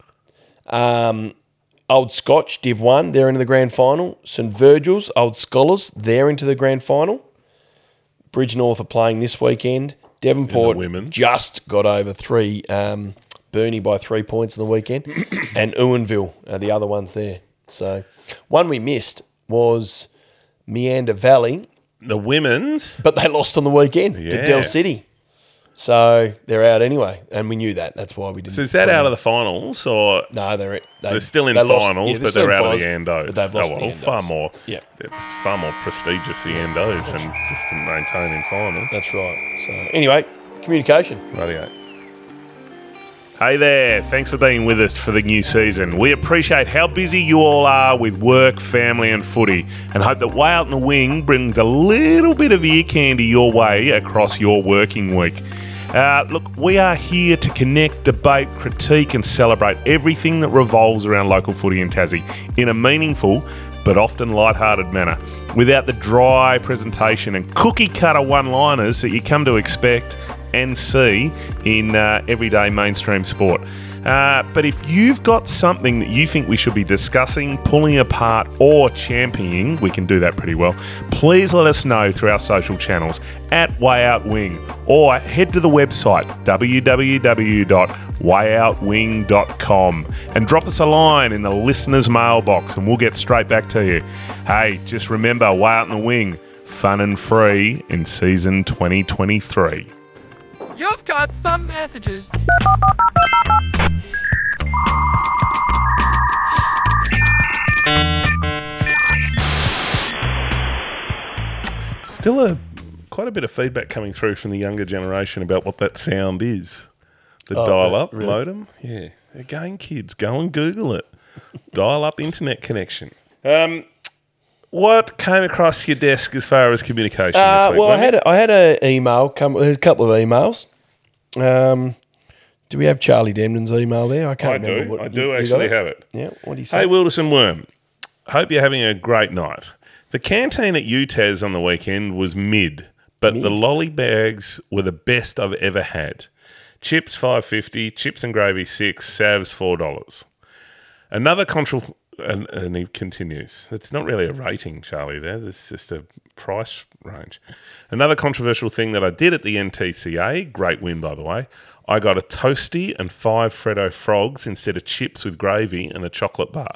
[SPEAKER 3] Old Scotch, Div 1, they're into the grand final. St Virgil's, Old Scholars, they're into the grand final. Bridge North are playing this weekend. Devonport
[SPEAKER 1] women's.
[SPEAKER 3] just got over Burnie by 3 points in the weekend. And Ewanville are the other ones there. So one we missed was Meander Valley,
[SPEAKER 1] The women's.
[SPEAKER 3] but they lost on the weekend to
[SPEAKER 1] Yeah.
[SPEAKER 3] Del City. So they're out anyway, and we knew that. That's why we didn't.
[SPEAKER 1] So is that out of the finals or
[SPEAKER 3] No, they're
[SPEAKER 1] still in
[SPEAKER 3] they lost-
[SPEAKER 1] finals,
[SPEAKER 3] yeah,
[SPEAKER 1] but
[SPEAKER 3] still
[SPEAKER 1] they're
[SPEAKER 3] in
[SPEAKER 1] out of the
[SPEAKER 3] finals,
[SPEAKER 1] Endos?
[SPEAKER 3] but they've lost
[SPEAKER 1] oh,
[SPEAKER 3] the
[SPEAKER 1] well,
[SPEAKER 3] Endos.
[SPEAKER 1] far more.
[SPEAKER 3] Yeah.
[SPEAKER 1] It's far more prestigious, the Endos, and just to maintain in finals.
[SPEAKER 3] That's right. So anyway, communication.
[SPEAKER 1] Radio. Hey there, thanks for being with us for the new season. We appreciate how busy you all are with work, family and footy, and hope that Way Out in the Wing brings a little bit of ear candy your way across your working week. Look, we are here to connect, debate, critique and celebrate everything that revolves around local footy in Tassie in a meaningful but often light-hearted manner, without the dry presentation and cookie-cutter one-liners that you come to expect and see in everyday mainstream sport. But if you've got something that you think we should be discussing, pulling apart or championing, we can do that pretty well. Please let us know through our social channels at WayOutWing, or head to the website www.wayoutwing.com and drop us a line in the listener's mailbox and we'll get straight back to you. Hey, just remember, Way Out in the Wing, fun and free in season 2023.
[SPEAKER 6] You've got some messages.
[SPEAKER 1] Still quite a bit of feedback coming through from the younger generation about what that sound is. The dial-up
[SPEAKER 3] really?
[SPEAKER 1] modem. Yeah. Again, kids, go and Google it. Dial-up internet connection. What came across your desk as far as communication this week?
[SPEAKER 3] Well,
[SPEAKER 1] Wayne?
[SPEAKER 3] I had an email. A couple of emails. Do we have Charlie Demden's email there? I can't remember.
[SPEAKER 1] I do
[SPEAKER 3] you
[SPEAKER 1] actually
[SPEAKER 3] got it?
[SPEAKER 1] have it.
[SPEAKER 3] Yeah. What do you say?
[SPEAKER 1] Hey, Wilderson Worm. Hope you're having a great night. The canteen at UTAS on the weekend was mid, but the lolly bags were the best I've ever had. Chips $5.50, chips and gravy $6, salves $4. Another and he continues. It's not really a rating, Charlie, there. It's just a price range. Another controversial thing that I did at the NTCA, great win, by the way, I got a toasty and 5 Freddo Frogs instead of chips with gravy and a chocolate bar.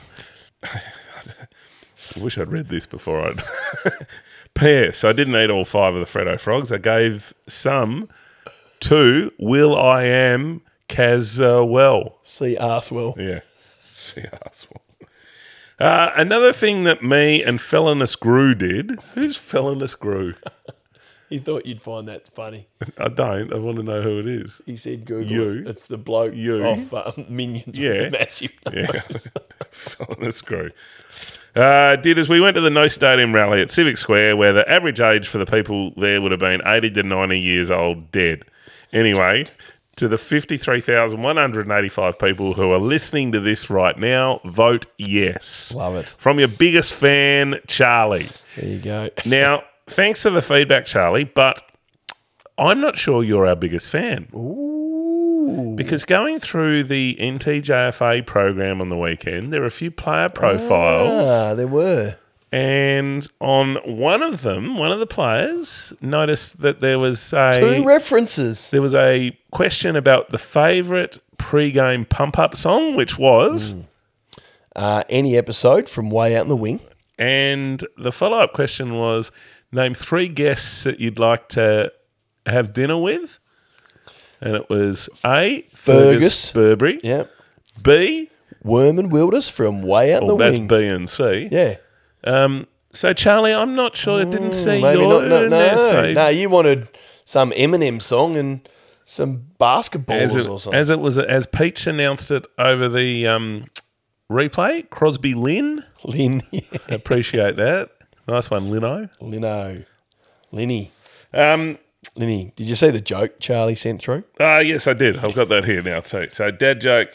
[SPEAKER 1] I wish I'd read this before I'd... P.S. I didn't eat all 5 of the Freddo Frogs. I gave some to Will I Am Caswell.
[SPEAKER 3] See Arswell.
[SPEAKER 1] Yeah. See Arswell. Another thing that me and Felonous Grew did. Who's Felonous Grew?
[SPEAKER 3] He thought you'd find that funny.
[SPEAKER 1] I don't. I want to know who it is.
[SPEAKER 3] He said Google
[SPEAKER 1] You.
[SPEAKER 3] it. It's the bloke
[SPEAKER 1] You.
[SPEAKER 3] off Minions
[SPEAKER 1] Yeah.
[SPEAKER 3] with the massive nose.
[SPEAKER 1] Yeah. Felonous Grew. Did as we went to the No Stadium rally at Civic Square, where the average age for the people there would have been 80 to 90 years old dead. Anyway, to the 53,185 people who are listening to this right now, vote yes.
[SPEAKER 3] Love it.
[SPEAKER 1] From your biggest fan, Charlie.
[SPEAKER 3] There you go.
[SPEAKER 1] Now, thanks for the feedback, Charlie, but I'm not sure you're our biggest fan.
[SPEAKER 3] Ooh.
[SPEAKER 1] Because going through the NTJFA program on the weekend, there are a few player profiles.
[SPEAKER 3] There were.
[SPEAKER 1] And on one of them, one of the players noticed that there was
[SPEAKER 3] 2 references.
[SPEAKER 1] there was a question about the favourite pre-game pump-up song, which was...
[SPEAKER 3] Any episode from Way Out in the Wing.
[SPEAKER 1] And the follow-up question was, name 3 guests that you'd like to have dinner with. And it was A, Fergus Burberry.
[SPEAKER 3] Yeah.
[SPEAKER 1] B,
[SPEAKER 3] Worm and Wilders from Way Out in the
[SPEAKER 1] well, that's
[SPEAKER 3] Wing.
[SPEAKER 1] B and C.
[SPEAKER 3] Yeah.
[SPEAKER 1] So, Charlie, I'm not sure. I didn't see
[SPEAKER 3] Maybe
[SPEAKER 1] your
[SPEAKER 3] not.
[SPEAKER 1] essay.
[SPEAKER 3] No, you wanted some Eminem song and some basketballers or something.
[SPEAKER 1] As Peach announced it over the replay. Crosby Lynn.
[SPEAKER 3] Lynn.
[SPEAKER 1] Appreciate that. Nice one, Lino.
[SPEAKER 3] Linny. Linny, did you see the joke Charlie sent through?
[SPEAKER 1] Yes, I did. I've got that here now too. So, dad joke.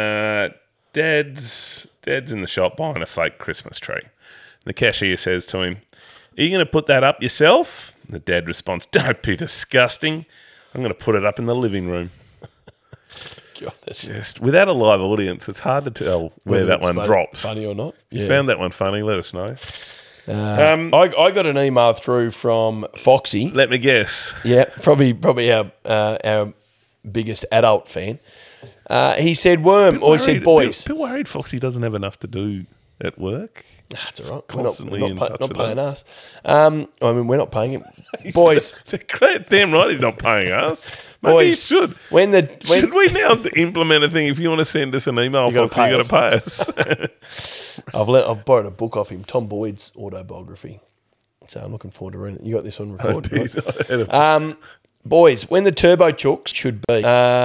[SPEAKER 1] Dad's in the shop buying a fake Christmas tree. The cashier says to him, "Are you going to put that up yourself?" The dad responds, "Don't be disgusting. I'm going to put it up in the living room."
[SPEAKER 3] God, that's
[SPEAKER 1] Just without a live audience, it's hard to tell where that one drops.
[SPEAKER 3] Funny or not?
[SPEAKER 1] You found that one funny? Let us know.
[SPEAKER 3] I got an email through from Foxy.
[SPEAKER 1] Let me guess.
[SPEAKER 3] Yeah, probably our biggest adult fan. He said worm, or he said boys.
[SPEAKER 1] Bit worried Foxy doesn't have enough to do at work.
[SPEAKER 3] That's all right.
[SPEAKER 1] Constantly
[SPEAKER 3] We're
[SPEAKER 1] in
[SPEAKER 3] not
[SPEAKER 1] touch
[SPEAKER 3] not
[SPEAKER 1] with
[SPEAKER 3] paying
[SPEAKER 1] us.
[SPEAKER 3] us. I mean, we're not paying him. Boys,
[SPEAKER 1] Damn right he's not paying us. Maybe
[SPEAKER 3] Boys,
[SPEAKER 1] he should. Should we now implement a thing? If you want to send us an email,
[SPEAKER 3] You gotta
[SPEAKER 1] Foxy, you got to pay us.
[SPEAKER 3] I've borrowed a book off him, Tom Boyd's autobiography. So I'm looking forward to reading it. You got this on record, right? Boys, when the Turbo Chooks should be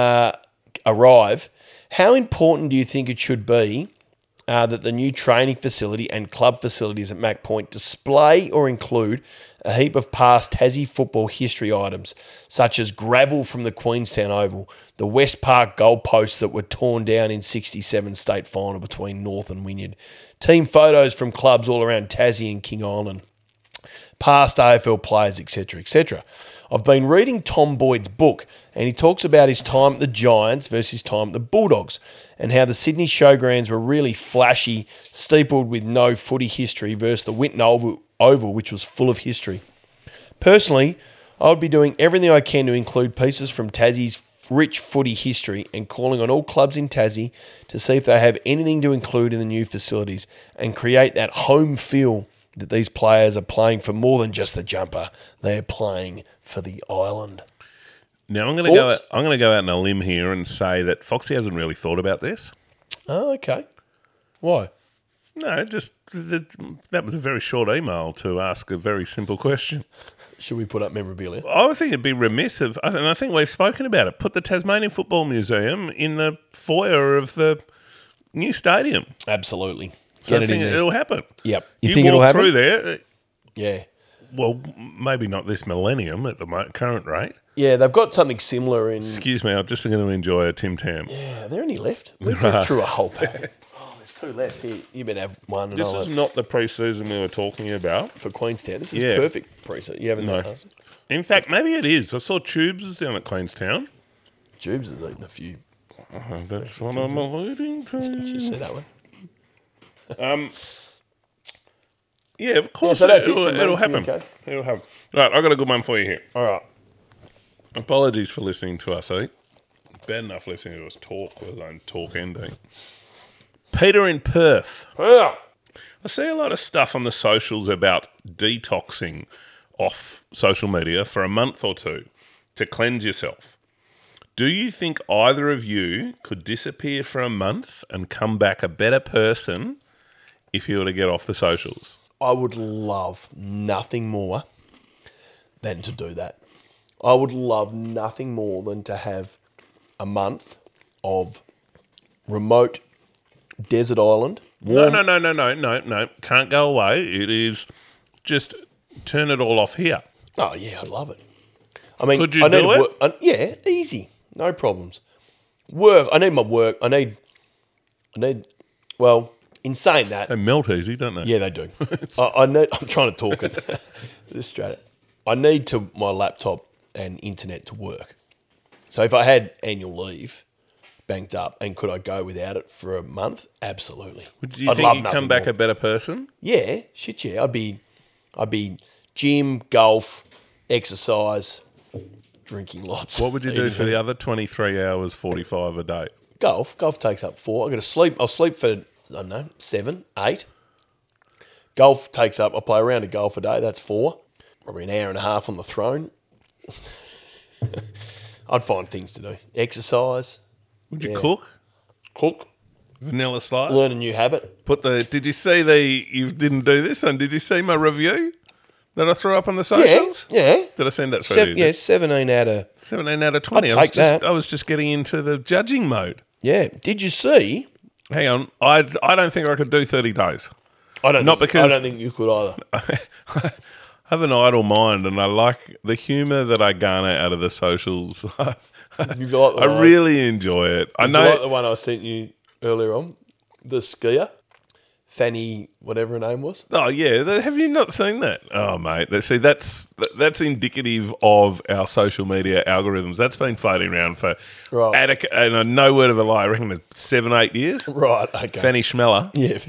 [SPEAKER 3] arrive, how important do you think it should be that the new training facility and club facilities at Mac Point display or include a heap of past Tassie football history items, such as gravel from the Queenstown Oval, the West Park goalposts that were torn down in '67 state final between North and Wynyard, team photos from clubs all around Tassie and King Island, past AFL players, etc., etc. I've been reading Tom Boyd's book, and he talks about his time at the Giants versus his time at the Bulldogs, and how the Sydney Showgrounds were really flashy, steepled with no footy history, versus the Winton Oval, which was full of history. Personally, I would be doing everything I can to include pieces from Tassie's rich footy history and calling on all clubs in Tassie to see if they have anything to include in the new facilities and create that home feel that these players are playing for more than just the jumper. They are playing for the island.
[SPEAKER 1] Now I'm going to go out on a limb here and say that Foxy hasn't really thought about this.
[SPEAKER 3] Oh, okay. Why?
[SPEAKER 1] No, just that was a very short email to ask a very simple question.
[SPEAKER 3] Should we put up memorabilia?
[SPEAKER 1] I would think it'd be remiss and I think we've spoken about it. Put the Tasmanian Football Museum in the foyer of the new stadium.
[SPEAKER 3] Absolutely.
[SPEAKER 1] So
[SPEAKER 3] Get
[SPEAKER 1] I
[SPEAKER 3] it in
[SPEAKER 1] think
[SPEAKER 3] there.
[SPEAKER 1] it'll happen.
[SPEAKER 3] Yep.
[SPEAKER 1] You
[SPEAKER 3] think it'll
[SPEAKER 1] walk
[SPEAKER 3] happen?
[SPEAKER 1] through there.
[SPEAKER 3] Yeah.
[SPEAKER 1] Well, maybe not this millennium at the current rate.
[SPEAKER 3] Yeah, they've got something similar in...
[SPEAKER 1] Excuse me, I'm just going to enjoy a Tim Tam.
[SPEAKER 3] Yeah, are there any left? We've been through a whole pack. Oh, there's two left here. You better have one. And
[SPEAKER 1] This
[SPEAKER 3] I'll
[SPEAKER 1] is
[SPEAKER 3] have
[SPEAKER 1] not the pre-season we were talking about.
[SPEAKER 3] for Queenstown. This is
[SPEAKER 1] Yeah.
[SPEAKER 3] perfect pre-season. You haven't
[SPEAKER 1] No.
[SPEAKER 3] done us.
[SPEAKER 1] In fact, maybe it is. I saw Tubes was down at Queenstown.
[SPEAKER 3] Jubes has eaten a few.
[SPEAKER 1] That's what I'm alluding
[SPEAKER 3] Did you see
[SPEAKER 1] to.
[SPEAKER 3] that one?
[SPEAKER 1] Yeah, of course
[SPEAKER 3] so that's it
[SPEAKER 1] it'll
[SPEAKER 3] from me.
[SPEAKER 1] happen.
[SPEAKER 3] Okay.
[SPEAKER 1] It'll happen. Right, I've got a good one for you here.
[SPEAKER 3] All right.
[SPEAKER 1] Apologies for listening to us, eh? Bad enough listening to us talk, let alone talk ending. Peter in Perth.
[SPEAKER 3] Yeah.
[SPEAKER 1] I see a lot of stuff on the socials about detoxing off social media for a month or two to cleanse yourself. Do you think either of you could disappear for a month and come back a better person if you were to get off the socials?
[SPEAKER 3] I would love nothing more than to do that. I would love nothing more than to have a month of remote desert island.
[SPEAKER 1] No. Can't go away. It is just turn it all off here.
[SPEAKER 3] Oh, yeah, I'd love it. I mean,
[SPEAKER 1] Could you
[SPEAKER 3] I need
[SPEAKER 1] do
[SPEAKER 3] to
[SPEAKER 1] it?
[SPEAKER 3] work. Yeah, easy. No problems. Work. I need my work. I need, well, in saying that,
[SPEAKER 1] They melt easy, don't they?
[SPEAKER 3] yeah, they do. I need, I'm trying to talk it. This straight. I need my laptop and internet to work. So if I had annual leave banked up and could I go without it for a month? Absolutely.
[SPEAKER 1] Do you
[SPEAKER 3] I'd
[SPEAKER 1] think
[SPEAKER 3] love
[SPEAKER 1] you'd
[SPEAKER 3] nothing
[SPEAKER 1] come back
[SPEAKER 3] more.
[SPEAKER 1] a better person?
[SPEAKER 3] Yeah, shit, yeah. I'd be gym, golf, exercise, drinking lots.
[SPEAKER 1] What would you do for the other 23 hours, 45 a day?
[SPEAKER 3] Golf takes up 4. I got to sleep. I'll sleep for, I don't know, 7, 8. Golf takes up, I play a round of golf a day. That's 4. Probably an hour and a half on the throne. I'd find things to do. Exercise,
[SPEAKER 1] Would you
[SPEAKER 3] Yeah.
[SPEAKER 1] cook? Vanilla slice?
[SPEAKER 3] learn a new habit.
[SPEAKER 1] Did you see you didn't do this one, did you see my review that I threw up on the
[SPEAKER 3] Yeah,
[SPEAKER 1] socials?
[SPEAKER 3] yeah.
[SPEAKER 1] Did I send that through to you?
[SPEAKER 3] Yeah, 17 out of...
[SPEAKER 1] 17 out of 20.
[SPEAKER 3] I'd take that.
[SPEAKER 1] I was just getting into the judging mode.
[SPEAKER 3] Yeah. Did you see
[SPEAKER 1] Hang on. I don't think I could do 30 days.
[SPEAKER 3] I don't think you could either.
[SPEAKER 1] I have an idle mind, and I like the humour that I garner out of the socials. I really enjoy it. I know.
[SPEAKER 3] You like the one I sent you earlier on, the skier, Fanny, whatever her name was.
[SPEAKER 1] Oh yeah, have you not seen that? Oh mate, see that's indicative of our social media algorithms. That's been floating around for and no word of a lie, I reckon 7-8 years.
[SPEAKER 3] Right, okay.
[SPEAKER 1] Fanny Schmeller,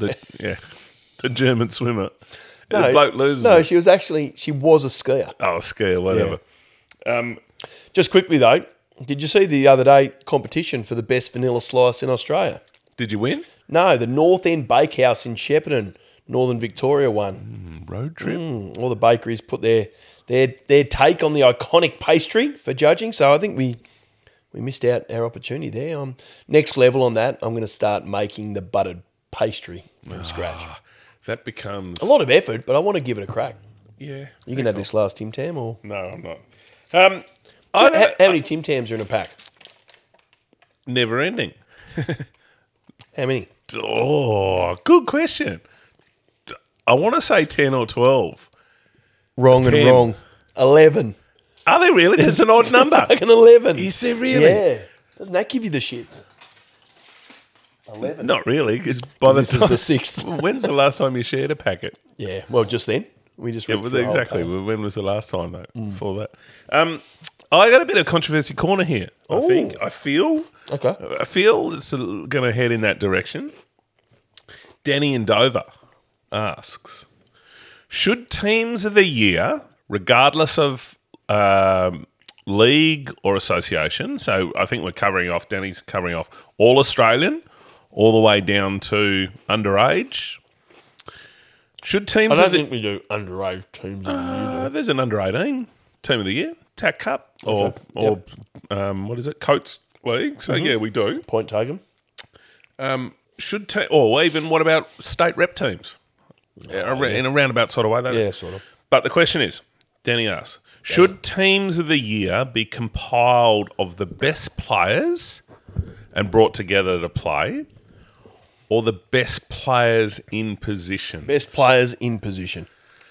[SPEAKER 1] the German swimmer. The bloke loses.
[SPEAKER 3] No,
[SPEAKER 1] it.
[SPEAKER 3] she was a skier.
[SPEAKER 1] Oh, a skier, whatever.
[SPEAKER 3] Just quickly though, did you see the other day competition for the best vanilla slice in Australia?
[SPEAKER 1] Did you win?
[SPEAKER 3] No, the North End Bakehouse in Shepparton, Northern Victoria won.
[SPEAKER 1] Road trip.
[SPEAKER 3] All the bakeries put their take on the iconic pastry for judging. So I think we missed out our opportunity there. Next level on that, I'm going to start making the buttered pastry from scratch.
[SPEAKER 1] That becomes
[SPEAKER 3] A lot of effort, but I want to give it a crack.
[SPEAKER 1] Yeah.
[SPEAKER 3] You can have this last Tim Tam, or
[SPEAKER 1] No, I'm not.
[SPEAKER 3] how many Tim Tams are in a pack?
[SPEAKER 1] Never ending.
[SPEAKER 3] How many?
[SPEAKER 1] Oh, good question. I want to say 10 or 12.
[SPEAKER 3] Wrong
[SPEAKER 1] 10.
[SPEAKER 3] and wrong. 11.
[SPEAKER 1] Are they really? There's an odd number.
[SPEAKER 3] Fucking 11.
[SPEAKER 1] Is there really?
[SPEAKER 3] Yeah. Doesn't that give you the shits? 11.
[SPEAKER 1] Not really, because by the
[SPEAKER 3] This is
[SPEAKER 1] time...
[SPEAKER 3] the sixth.
[SPEAKER 1] When's the last time you shared a packet?
[SPEAKER 3] Yeah. Well, just then. We just
[SPEAKER 1] Yeah,
[SPEAKER 3] went
[SPEAKER 1] well,
[SPEAKER 3] through the whole
[SPEAKER 1] exactly.
[SPEAKER 3] pack.
[SPEAKER 1] Well, when was the last time, though, before that? I got a bit of controversy corner here, I think. I feel it's going to head in that direction. Danny in Dover asks, should teams of the year, regardless of league or association, so I think Danny's covering off all Australian, all the way down to underage. Should teams
[SPEAKER 3] I don't think we do underage teams of the year.
[SPEAKER 1] there's an under 18 team of the year, TAC Cup, or what is it, Coates League. So yeah, we do.
[SPEAKER 3] Point taken.
[SPEAKER 1] Or even what about state rep teams? In a roundabout sort of way.
[SPEAKER 3] Yeah, sort of.
[SPEAKER 1] But the question is, Danny asks, should teams of the year be compiled of the best players and brought together to play, or the best players in position?
[SPEAKER 3] Best players in position.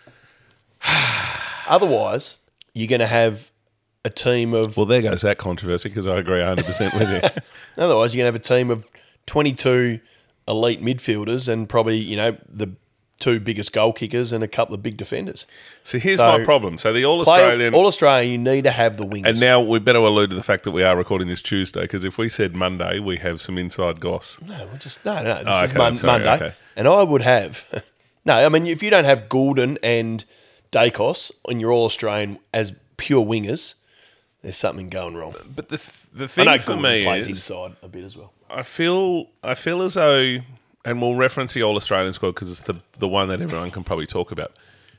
[SPEAKER 3] Otherwise, you're going to have a team of...
[SPEAKER 1] Well, there goes that controversy, because I agree 100% with you.
[SPEAKER 3] Otherwise, you're going to have a team of 22 elite midfielders and probably, the two biggest goal kickers and a couple of big defenders.
[SPEAKER 1] So here's my problem. So the All-Australian...
[SPEAKER 3] All-Australian, you need to have the wingers.
[SPEAKER 1] And now we better allude to the fact that we are recording this Tuesday, because if we said Monday, we have some inside goss.
[SPEAKER 3] No, this is
[SPEAKER 1] sorry,
[SPEAKER 3] Monday.
[SPEAKER 1] okay.
[SPEAKER 3] And I would have... No, I mean, if you don't have Goulden and Dacos on your All-Australian as pure wingers, there's something going wrong.
[SPEAKER 1] But the
[SPEAKER 3] I
[SPEAKER 1] thing
[SPEAKER 3] know
[SPEAKER 1] for
[SPEAKER 3] Goulden
[SPEAKER 1] me
[SPEAKER 3] plays
[SPEAKER 1] is...
[SPEAKER 3] inside a bit as well.
[SPEAKER 1] I feel as though, and we'll reference the All-Australian squad because it's the one that everyone can probably talk about,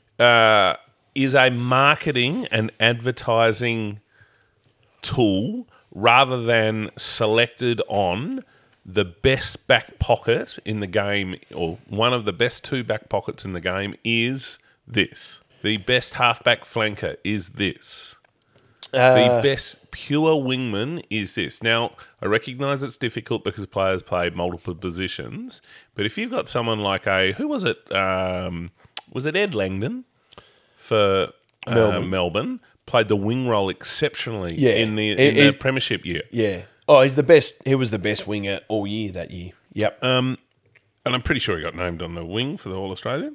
[SPEAKER 1] is a marketing and advertising tool rather than selected on the best back pocket in the game, or one of the best two back pockets in the game is this. The best halfback flanker is this. The best pure wingman is this. Now, I recognise it's difficult because players play multiple positions, but if you've got someone like who was it? Was it Ed Langdon for Melbourne? Played the wing role exceptionally in the premiership year.
[SPEAKER 3] Yeah. Oh, he's the best. He was the best winger all year that year. Yep.
[SPEAKER 1] And I'm pretty sure he got named on the wing for the All-Australian.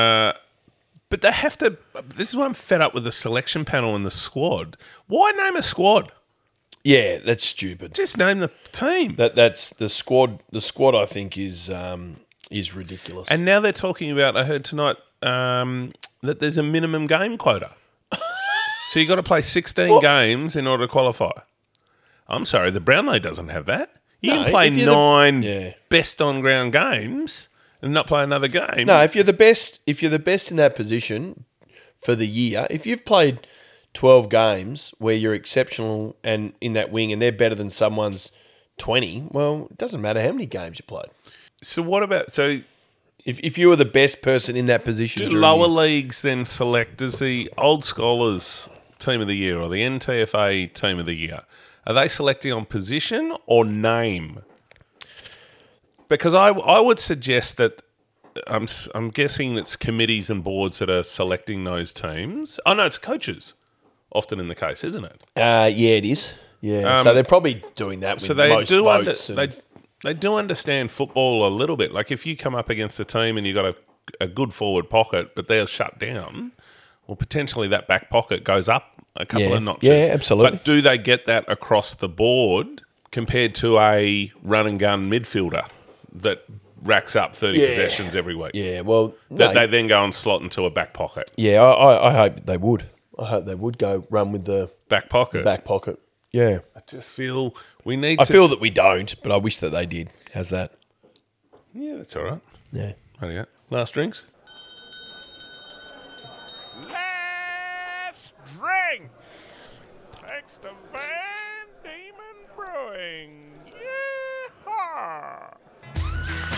[SPEAKER 1] But they have to... This is why I'm fed up with the selection panel and the squad. Why name a squad?
[SPEAKER 3] Yeah, that's stupid.
[SPEAKER 1] Just name the team.
[SPEAKER 3] That's the squad. The squad, I think, is ridiculous.
[SPEAKER 1] And now they're talking about, I heard tonight, that there's a minimum game quota. So you've got to play 16 games in order to qualify. I'm sorry, the Brownlow doesn't have that. You can play 9 best on-ground games and not play another game.
[SPEAKER 3] No, if you're the best in that position for the year, if you've played 12 games where you're exceptional and in that wing and they're better than someone's 20, well, it doesn't matter how many games you played.
[SPEAKER 1] So what about... So
[SPEAKER 3] if you were the best person in that position...
[SPEAKER 1] Do lower leagues then select as the Old Scholars Team of the Year or the NTFA Team of the Year? Are they selecting on position or name? Because I would suggest that I'm guessing it's committees and boards that are selecting those teams. Oh no, it's coaches. Often in the case, isn't it?
[SPEAKER 3] Yeah, it is. Yeah, so they're probably doing that with
[SPEAKER 1] So they
[SPEAKER 3] most
[SPEAKER 1] do
[SPEAKER 3] votes.
[SPEAKER 1] they do understand football a little bit. Like if you come up against a team and you've got a good forward pocket, but they're shut down, well, potentially that back pocket goes up a couple of notches.
[SPEAKER 3] Yeah, absolutely.
[SPEAKER 1] But do they get that across the board compared to a run and gun midfielder that racks up 30 possessions every week?
[SPEAKER 3] Yeah, well,
[SPEAKER 1] That
[SPEAKER 3] no,
[SPEAKER 1] they then go and slot into a back pocket.
[SPEAKER 3] yeah, I hope they would. I hope they would go run with the
[SPEAKER 1] Back pocket.
[SPEAKER 3] back pocket. Yeah.
[SPEAKER 1] I just feel we need
[SPEAKER 3] I
[SPEAKER 1] to...
[SPEAKER 3] feel that we don't, but I wish that they did. How's that?
[SPEAKER 1] Yeah, that's all right.
[SPEAKER 3] Yeah.
[SPEAKER 1] There you go. Last drinks.
[SPEAKER 2] Last drink. Thanks to Van Diemen Brewing. Yeehaw!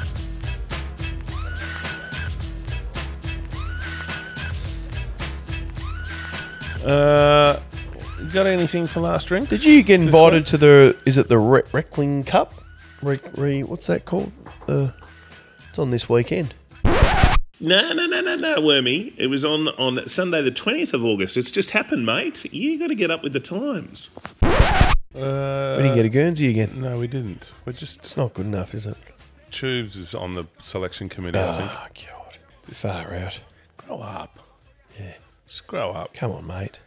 [SPEAKER 1] You got anything for last drink?
[SPEAKER 3] Did you get invited to the? Is it the Reckling Cup? What's that called? It's on this weekend.
[SPEAKER 1] No, Wormy. It was on Sunday the 20th of August. It's just happened, mate. You got to get up with the times.
[SPEAKER 3] We didn't get a Guernsey again.
[SPEAKER 1] No, we didn't. We're just...
[SPEAKER 3] It's not good enough, is it?
[SPEAKER 1] Tubes is on the selection committee, I think.
[SPEAKER 3] Oh God, far out.
[SPEAKER 1] Grow up. Yeah. Just grow up.
[SPEAKER 3] Come on, mate.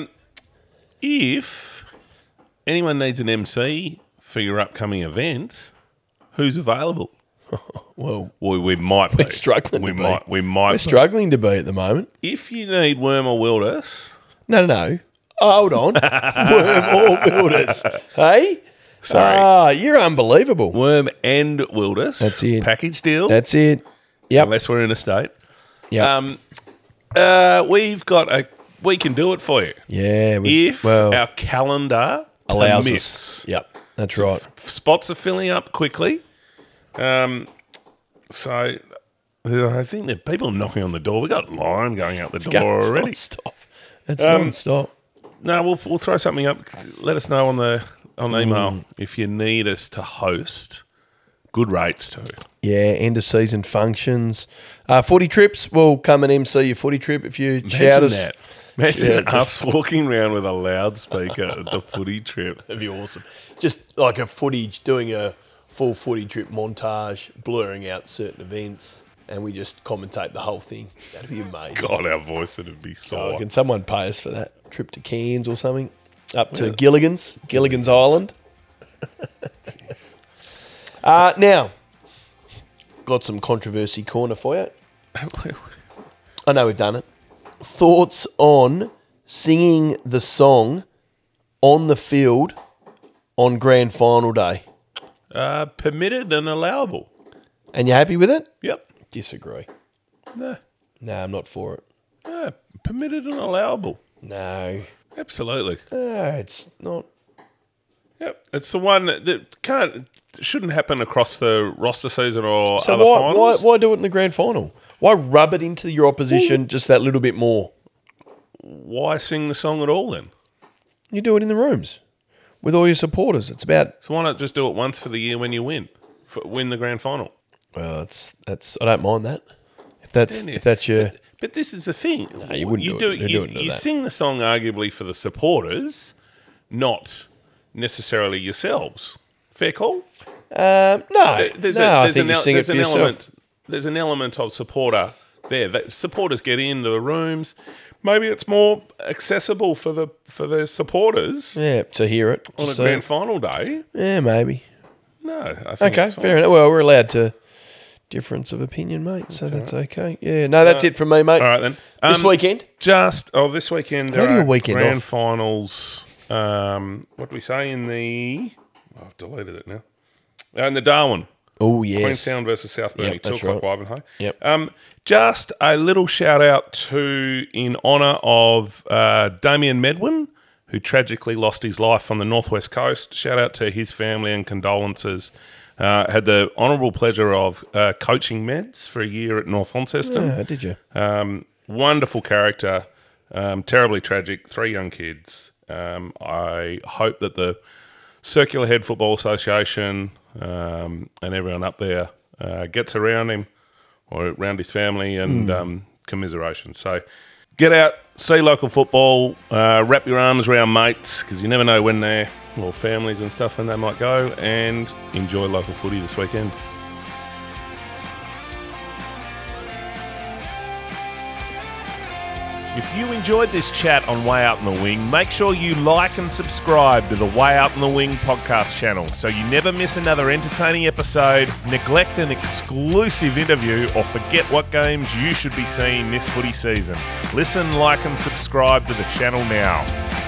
[SPEAKER 1] If anyone needs an MC for your upcoming event, who's available?
[SPEAKER 3] Well,
[SPEAKER 1] We might be.
[SPEAKER 3] we're struggling.
[SPEAKER 1] We
[SPEAKER 3] to be.
[SPEAKER 1] might. We might.
[SPEAKER 3] We're
[SPEAKER 1] be.
[SPEAKER 3] struggling to be at the moment.
[SPEAKER 1] If you need Worm or Wilders,
[SPEAKER 3] No. Oh, hold on. Worm or Wilders. Hey?
[SPEAKER 1] Sorry.
[SPEAKER 3] You're unbelievable.
[SPEAKER 1] Worm and Wilders.
[SPEAKER 3] That's it.
[SPEAKER 1] Package deal.
[SPEAKER 3] That's it. Yep.
[SPEAKER 1] Unless we're in a state.
[SPEAKER 3] Yep.
[SPEAKER 1] We've got we can do it for you.
[SPEAKER 3] Yeah.
[SPEAKER 1] If our calendar
[SPEAKER 3] allows
[SPEAKER 1] permits.
[SPEAKER 3] us. Yep. That's right.
[SPEAKER 1] Spots are filling up quickly. So I think there are people knocking on the door. We got line going out the door already.
[SPEAKER 3] Non-stop. It's non-stop.
[SPEAKER 1] No, we'll throw something up. Let us know on email if you need us to host. Good rates too.
[SPEAKER 3] Yeah, end of season functions. Footy trips. We'll come and MC your footy trip if you shout us.
[SPEAKER 1] That. Imagine
[SPEAKER 3] Yeah,
[SPEAKER 1] us walking around with a loudspeaker at the footy trip.
[SPEAKER 3] That'd be awesome. Just like a footage, doing a full footy trip montage, blurring out certain events, and we just commentate the whole thing. That'd be amazing.
[SPEAKER 1] God, our voice would be
[SPEAKER 3] Oh,
[SPEAKER 1] sore.
[SPEAKER 3] can someone pay us for that trip to Cairns or something? Up to Gilligan's Island. Now, got some controversy corner for you. I know we've done it. Thoughts on singing the song on the field on grand final day?
[SPEAKER 1] Permitted and allowable.
[SPEAKER 3] And you happy with it?
[SPEAKER 1] Yep.
[SPEAKER 3] Disagree.
[SPEAKER 1] No.
[SPEAKER 3] No, I'm not for it.
[SPEAKER 1] Permitted and allowable.
[SPEAKER 3] No.
[SPEAKER 1] Absolutely.
[SPEAKER 3] It's not.
[SPEAKER 1] Yep. It's the one that shouldn't happen across the roster season or
[SPEAKER 3] So
[SPEAKER 1] other
[SPEAKER 3] why
[SPEAKER 1] finals.
[SPEAKER 3] why do it in the grand final? Why rub it into your opposition just that little bit more?
[SPEAKER 1] Why sing the song at all then?
[SPEAKER 3] You do it in the rooms with all your supporters. It's about.
[SPEAKER 1] So why not just do it once for the year when you win the grand final?
[SPEAKER 3] Well, that's. I don't mind that. If that's your.
[SPEAKER 1] But this is the thing.
[SPEAKER 3] No, you wouldn't do it. You're doing
[SPEAKER 1] You
[SPEAKER 3] that.
[SPEAKER 1] sing the song arguably for the supporters, not necessarily yourselves. Fair call?
[SPEAKER 3] No, I think you sing it for yourself.
[SPEAKER 1] There's an element of supporter there. That supporters get into the rooms. Maybe it's more accessible for the supporters
[SPEAKER 3] Yeah, to hear it.
[SPEAKER 1] on
[SPEAKER 3] to
[SPEAKER 1] a
[SPEAKER 3] see
[SPEAKER 1] grand
[SPEAKER 3] it.
[SPEAKER 1] final day.
[SPEAKER 3] Yeah, maybe.
[SPEAKER 1] No, I think
[SPEAKER 3] Okay,
[SPEAKER 1] it's fine.
[SPEAKER 3] fair enough. Well, we're allowed to difference of opinion, mate. So that's okay. Yeah, no, that's it from me, mate.
[SPEAKER 1] All right then.
[SPEAKER 3] This weekend.
[SPEAKER 1] This weekend there
[SPEAKER 3] Maybe a
[SPEAKER 1] are
[SPEAKER 3] weekend
[SPEAKER 1] grand
[SPEAKER 3] off.
[SPEAKER 1] finals. What do we say in the? I've deleted it now. In the Darwin.
[SPEAKER 3] Oh yes.
[SPEAKER 1] Queenstown versus South Burnie,
[SPEAKER 3] Yep,
[SPEAKER 1] 2
[SPEAKER 3] that's
[SPEAKER 1] o'clock
[SPEAKER 3] right.
[SPEAKER 1] Ivanhoe.
[SPEAKER 3] Yep.
[SPEAKER 1] Just a little shout out in honour of Damien Medwin, who tragically lost his life on the northwest coast. Shout out to his family and condolences. Had the honourable pleasure of coaching Meds for a year at North Launceston.
[SPEAKER 3] Yeah, did you?
[SPEAKER 1] Wonderful character, terribly tragic, 3 young kids. I hope that the Circular Head Football Association and everyone up there gets around him or around his family and commiseration. So get out, see local football, wrap your arms around mates because you never know when they're, or families and stuff, when they might go, and enjoy local footy this weekend.
[SPEAKER 3] If you enjoyed this chat on Way Out in the Wing, make sure you like and subscribe to the Way Out in the Wing podcast channel so you never miss another entertaining episode, neglect an exclusive interview, or forget what games you should be seeing this footy season. Listen, like and subscribe to the channel now.